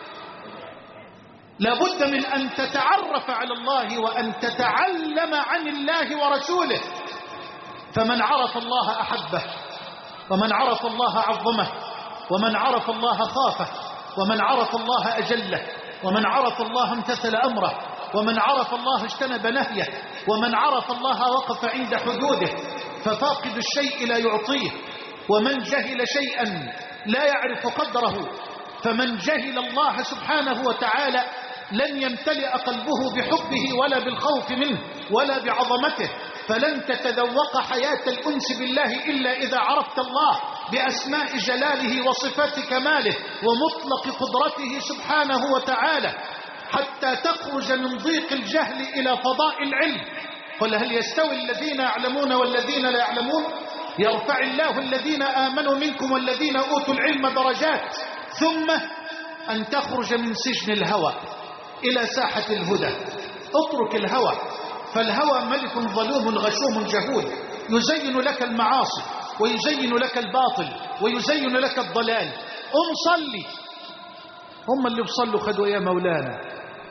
لابد من أن تتعرف على الله وأن تتعلم عن الله ورسوله. فمن عرف الله أحبه، ومن عرف الله عظمه، ومن عرف الله خافه، ومن عرف الله أجله، ومن عرف الله امتثل أمره، ومن عرف الله اجتنب نهيه، ومن عرف الله وقف عند حدوده. ففاقد الشيء لا يعطيه، ومن جهل شيئا لا يعرف قدره. فمن جهل الله سبحانه وتعالى لن يمتلئ قلبه بحبه ولا بالخوف منه ولا بعظمته. فلن تتذوق حياة الأنس بالله إلا إذا عرفت الله بأسماء جلاله وصفات كماله ومطلق قدرته سبحانه وتعالى، حتى تخرج من ضيق الجهل إلى فضاء العلم. قل هل يستوي الذين يعلمون والذين لا يعلمون؟ يرفع الله الذين آمنوا منكم والذين أوتوا العلم درجات. ثم أن تخرج من سجن الهوى إلى ساحة الهدى. اترك الهوى، فالهوى ملك ظلوم غشوم جهول يزين لك المعاصي ويزين لك الباطل ويزين لك الضلال. صلي. هم اللي بصلوا خدوا يا مولانا.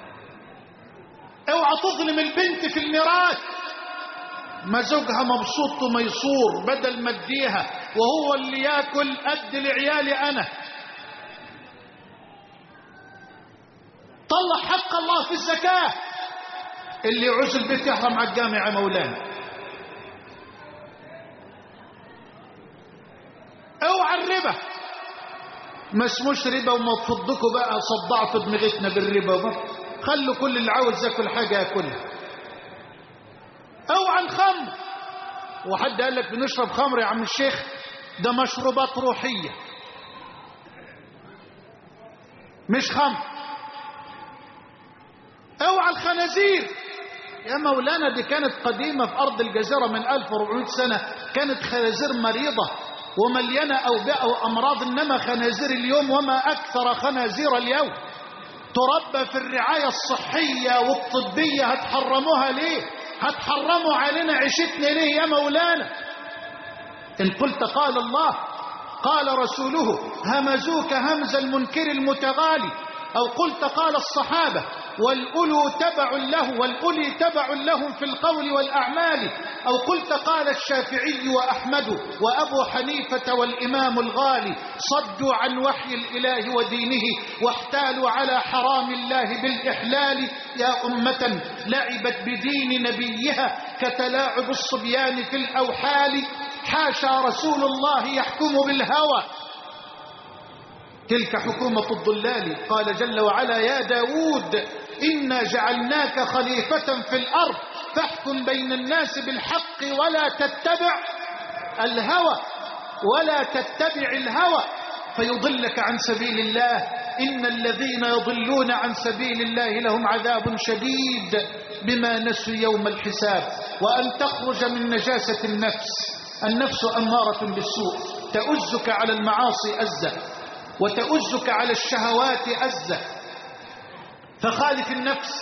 اوعى تظلم البنت في الميراث، ما زوجها مبسوط وميسور بدل ما اديها وهو اللي ياكل قد لعيالي انا. طلع حق الله في الزكاة. اللي يعوز البيت يحرم على الجامع مولانا. اوعى الربا، ما اسموش ربا وما تفضكوا بقى صدعتوا دماغتنا بالربا. خلوا كل اللي عاوز ياكل حاجة ياكلها. اوعى الخمر. وحد قال لك بنشرب خمر يا عم الشيخ؟ ده مشروبات روحية مش خمر. اوعى الخنازير يا مولانا، دي كانت قديمة في أرض الجزيرة من 1400 سنة، كانت خنازير مريضة ومليانة أوبئة وأمراض، إنما خنازير اليوم وما أكثر خنازير اليوم تربى في الرعاية الصحية والطبية. هتحرموها ليه؟ هتحرموا علينا عيشتنا ليه يا مولانا؟ إن قلت قال الله قال رسوله همزوك همز المنكر المتغالي، أو قلت قال الصحابة والأولو تبع له والأولي تبع لهم في القول والأعمال، أو قلت قال الشافعي وأحمد وأبو حنيفة والإمام الغالي، صدوا عن وحي الإله ودينه واحتالوا على حرام الله بالإحلال. يا أمة لعبت بدين نبيها كتلاعب الصبيان في الأوحال، حاشا رسول الله يحكم بالهوى، تلك حكومة الضلال. قال جل وعلا يا داود إنا جعلناك خليفة في الأرض فاحكم بين الناس بالحق ولا تتبع الهوى، ولا تتبع الهوى فيضلك عن سبيل الله. إن الذين يضلون عن سبيل الله لهم عذاب شديد بما نسوا يوم الحساب. وأن تخرج من نجاسة النفس. النفس أمارة بالسوء، تؤزك على المعاصي أزة وتؤزك على الشهوات أزة، فخالف النفس.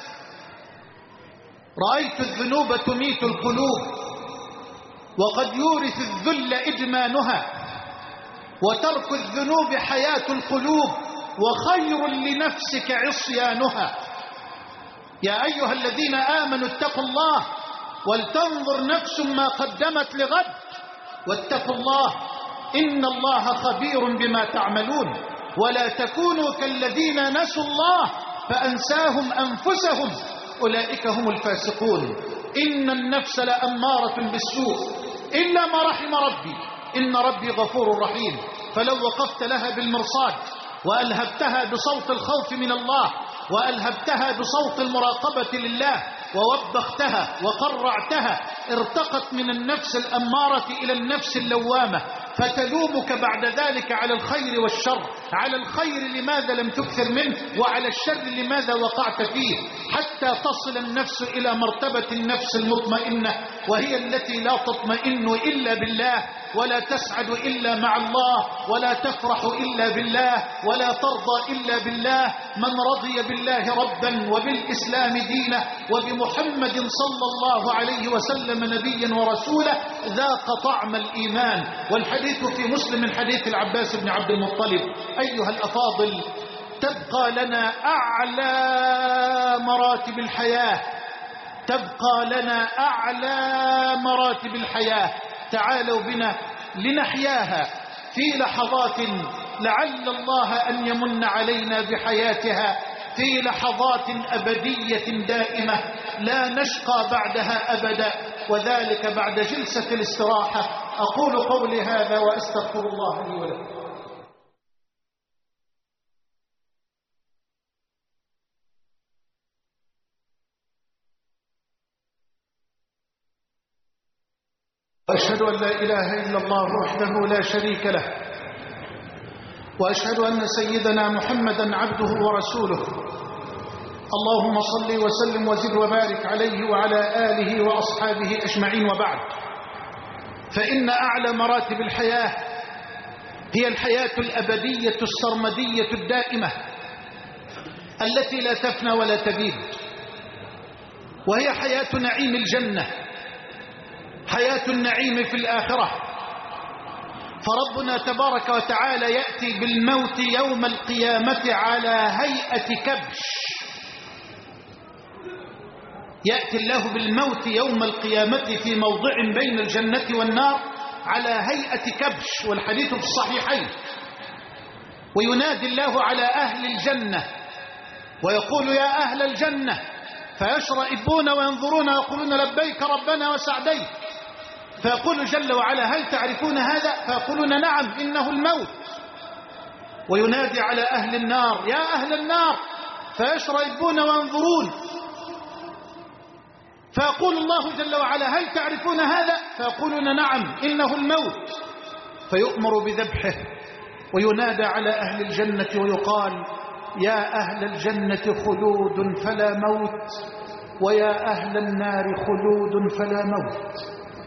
رأيت الذنوب تميت القلوب، وقد يورث الذل إدمانها، وترك الذنوب حياة القلوب، وخير لنفسك عصيانها. يا أيها الذين آمنوا اتقوا الله ولتنظر نفس ما قدمت لغد واتقوا الله إن الله خبير بما تعملون. ولا تكونوا كالذين نسوا الله فأنساهم أنفسهم أولئك هم الفاسقون. إن النفس لأمارة بالسوء إلا ما رحم ربي إن ربي غفور رحيم. فلو وقفت لها بالمرصاد وألهبتها بصوت الخوف من الله وألهبتها بصوت المراقبة لله ووبختها وقرعتها، ارتقت من النفس الأمارة إلى النفس اللوامة، فتلومك بعد ذلك على الخير والشر. على الخير لماذا لم تكثر منه، وعلى الشر لماذا وقعت فيه، حتى تصل النفس إلى مرتبة النفس المطمئنة، وهي التي لا تطمئن إلا بالله، ولا تسعد إلا مع الله، ولا تفرح إلا بالله، ولا ترضى إلا بالله. من رضي بالله ربا وبالإسلام دينا وبمحمد صلى الله عليه وسلم نبيا ورسولا ذاق طعم الإيمان. والحديث في مسلم من حديث العباس بن عبد المطلب. أيها الأفاضل، تبقى لنا أعلى مراتب الحياة، تبقى لنا أعلى مراتب الحياة. تعالوا بنا لنحياها في لحظات لعل الله أن يمن علينا بحياتها، في لحظات أبدية دائمة لا نشقى بعدها أبدا، وذلك بعد جلسة الاستراحة. أقول قولي هذا وأستغفر الله لي ولكم. وأشهد أن لا إله إلا الله وحده لا شريك له، وأشهد أن سيدنا محمدا عبده ورسوله. اللهم صل وسلم وزد وبارك عليه وعلى آله وأصحابه أجمعين، وبعد. فإن أعلى مراتب الحياة هي الحياة الأبدية السرمدية الدائمة التي لا تفنى ولا تبيد، وهي حياة نعيم الجنة، حياة النعيم في الآخرة. فربنا تبارك وتعالى يأتي بالموت يوم القيامة على هيئة كبش، يأتي الله بالموت يوم القيامة في موضع بين الجنة والنار على هيئة كبش، والحديث في الصحيحين. وينادي الله على أهل الجنة ويقول يا أهل الجنة، فيشرئبون وينظرون ويقولون لبيك ربنا وسعديك، فيقول جل وعلا هل تعرفون هذا؟ فيقولون نعم إنه الموت. وينادي على أهل النار يا أهل النار، فيشرئبون وينظرون، فيقول الله جل وعلا: هل تعرفون هذا؟ فيقولون: نعم، إنه الموت. فيؤمر بذبحه وينادى على أهل الجنة ويقال: يا أهل الجنة خلود فلا موت، ويا أهل النار خلود فلا موت.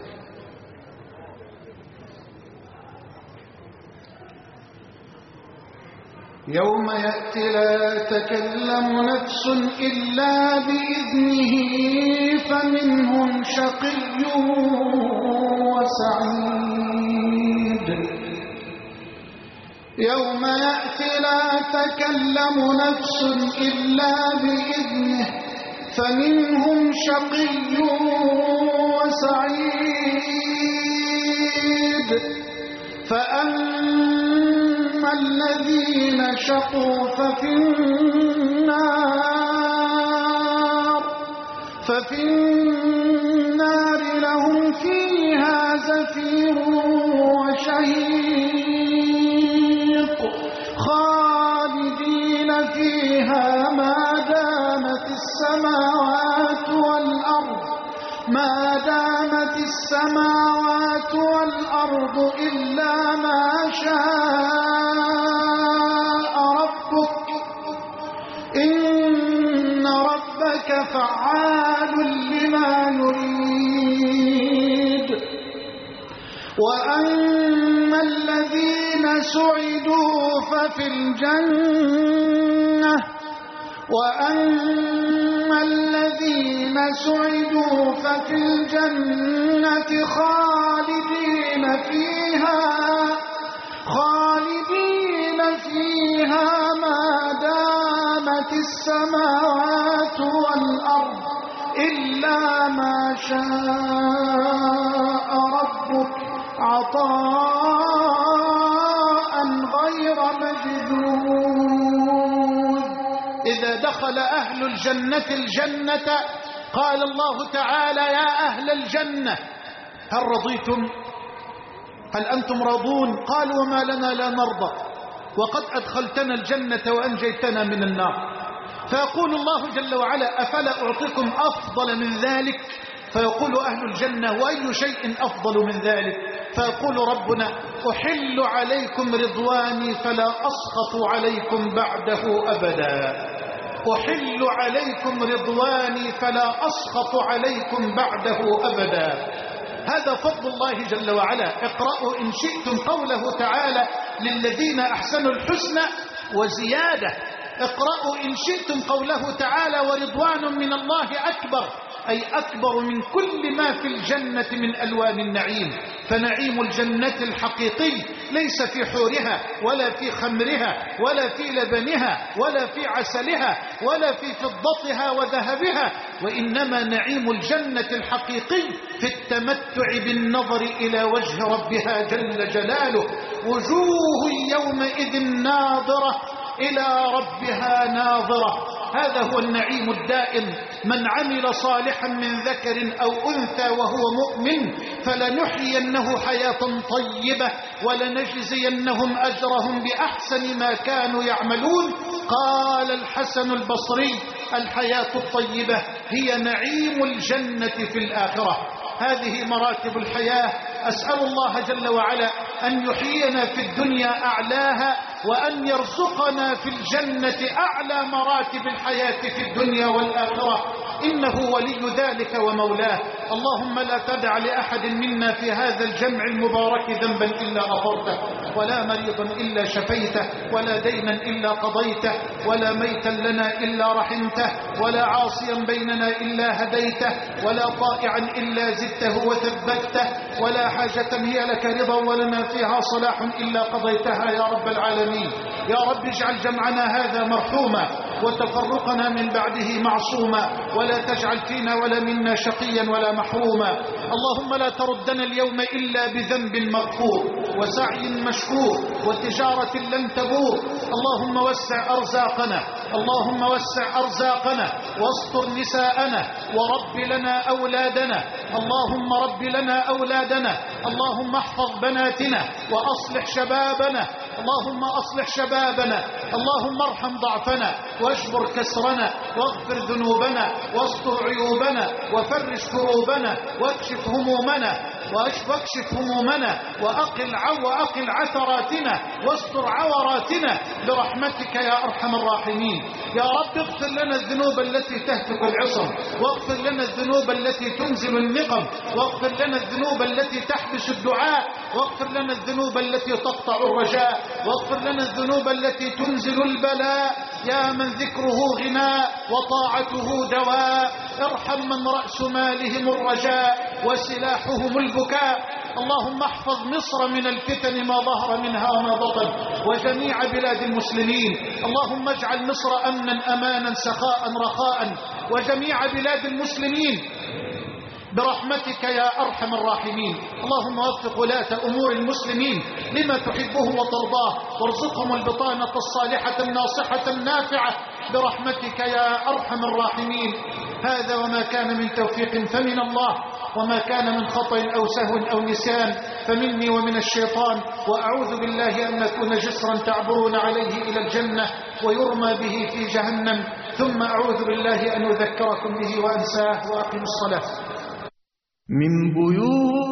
يوم يأتي لا تكلم نفس إلا بإذنه فمنهم شقي وسعيد. يوم يأتي لا تكلم نفس إلا بإذنه فمنهم شقي وسعيد. فأما الذين شقوا ففي النار لهم فيها زفير وشهيق خالدين فيها ما دامت السماوات والأرض إلا ما شاء ربك إن ربك فعال لما يريد. وأما الذين سعدوا ففي الجنة خالدين فيها ما دامت السماوات والأرض إلا ما شاء ربك عطاء غير مجذوذ. إذا دخل أهل الجنة الجنة قال الله تعالى: يا أهل الجنة هل رضيتم؟ هل أنتم راضون؟ قالوا: وما لنا لا نرضى وقد أدخلتنا الجنة وأنجيتنا من النار. فيقول الله جل وعلا: أفلا أعطيكم أفضل من ذلك؟ فيقول أهل الجنة: وأي شيء أفضل من ذلك؟ فيقول ربنا: أحل عليكم رضواني فلا أسخط عليكم بعده أبدا. أحل عليكم رضواني فلا أسخط عليكم بعده أبدا. هذا فضل الله جل وعلا. اقرأوا إن شئتم قوله تعالى: للذين أحسنوا الحسنى وزيادة. اقرأوا إن شئتم قوله تعالى: ورضوان من الله أكبر، أي أكبر من كل ما في الجنة من ألوان النعيم. فنعيم الجنة الحقيقي ليس في حورها ولا في خمرها ولا في لبنها ولا في عسلها ولا في فضتها وذهبها، وإنما نعيم الجنة الحقيقي في التمتع بالنظر إلى وجه ربها جل جلاله. وجوه يومئذ ناظرة إلى ربها ناظرة. هذا هو النعيم الدائم. من عمل صالحا من ذكر أو أنثى وهو مؤمن فلنحيينه حياة طيبة ولنجزينهم أجرهم بأحسن ما كانوا يعملون. قال الحسن البصري: الحياة الطيبة هي نعيم الجنة في الآخرة. هذه مراتب الحياة. أسأل الله جل وعلا أن يحيينا في الدنيا أعلاها، وأن يرزقنا في الجنة أعلى مراتب الحياة في الدنيا والآخرة، إنه ولي ذلك ومولاه. اللهم لا تدع لأحد منا في هذا الجمع المبارك ذنبا إلا غفرته، ولا مريضا إلا شفيته، ولا دينا إلا قضيته، ولا ميتا لنا إلا رحمته، ولا عاصيا بيننا إلا هديته، ولا طائعا إلا زدته وثبته، ولا حاجة هي لك رضا ولنا فيها صلاح إلا قضيتها يا رب العالمين. يا رب اجعل جمعنا هذا مرحوما وتفرقنا من بعده معصوما، ولا تجعل فينا ولا منا شقيا ولا محروما. اللهم لا تردنا اليوم إلا بذنب مغفور وسعي مشكور وتجارة لن تبور. اللهم وسع أرزاقنا، اللهم وسع أرزاقنا واستر نساءنا ورب لنا أولادنا. اللهم رب لنا أولادنا. اللهم احفظ بناتنا وأصلح شبابنا. اللهم أصلح شبابنا، اللهم ارحم ضعفنا واجبر كسرنا واغفر ذنوبنا واستر عيوبنا وفرج كروبنا واكشف همومنا وأقل عثراتنا واستر عوراتنا برحمتك يا أرحم الراحمين. يا رب اغفر لنا الذنوب التي تهتك العصم، واغفر لنا الذنوب التي تنزل النقم، واغفر لنا الذنوب التي تحبس الدعاء، واغفر لنا الذنوب التي تقطع الرجاء، واغفر لنا الذنوب التي تنزل البلاء. يا من ذكره غناء وطاعته دواء، ارحم من رأس مالهم الرجاء وسلاحهم البكاء. اللهم احفظ مصر من الفتن ما ظهر منها وما بطن وجميع بلاد المسلمين. اللهم اجعل مصر أمنا أمانا سخاء رخاء وجميع بلاد المسلمين برحمتك يا أرحم الراحمين. اللهم وفق ولاة أمور المسلمين لما تحبه وترضاه، وارزقهم البطانة الصالحة الناصحة النافعة برحمتك يا أرحم الراحمين. هذا وما كان من توفيق فمن الله، وما كان من خطأ أو سهو أو نسيان فمني ومن الشيطان، وأعوذ بالله أن نكون جسرا تعبرون عليه إلى الجنة ويرمى به في جهنم، ثم أعوذ بالله أن أذكركم به وأنساه وأقم الصلاة. من بيوت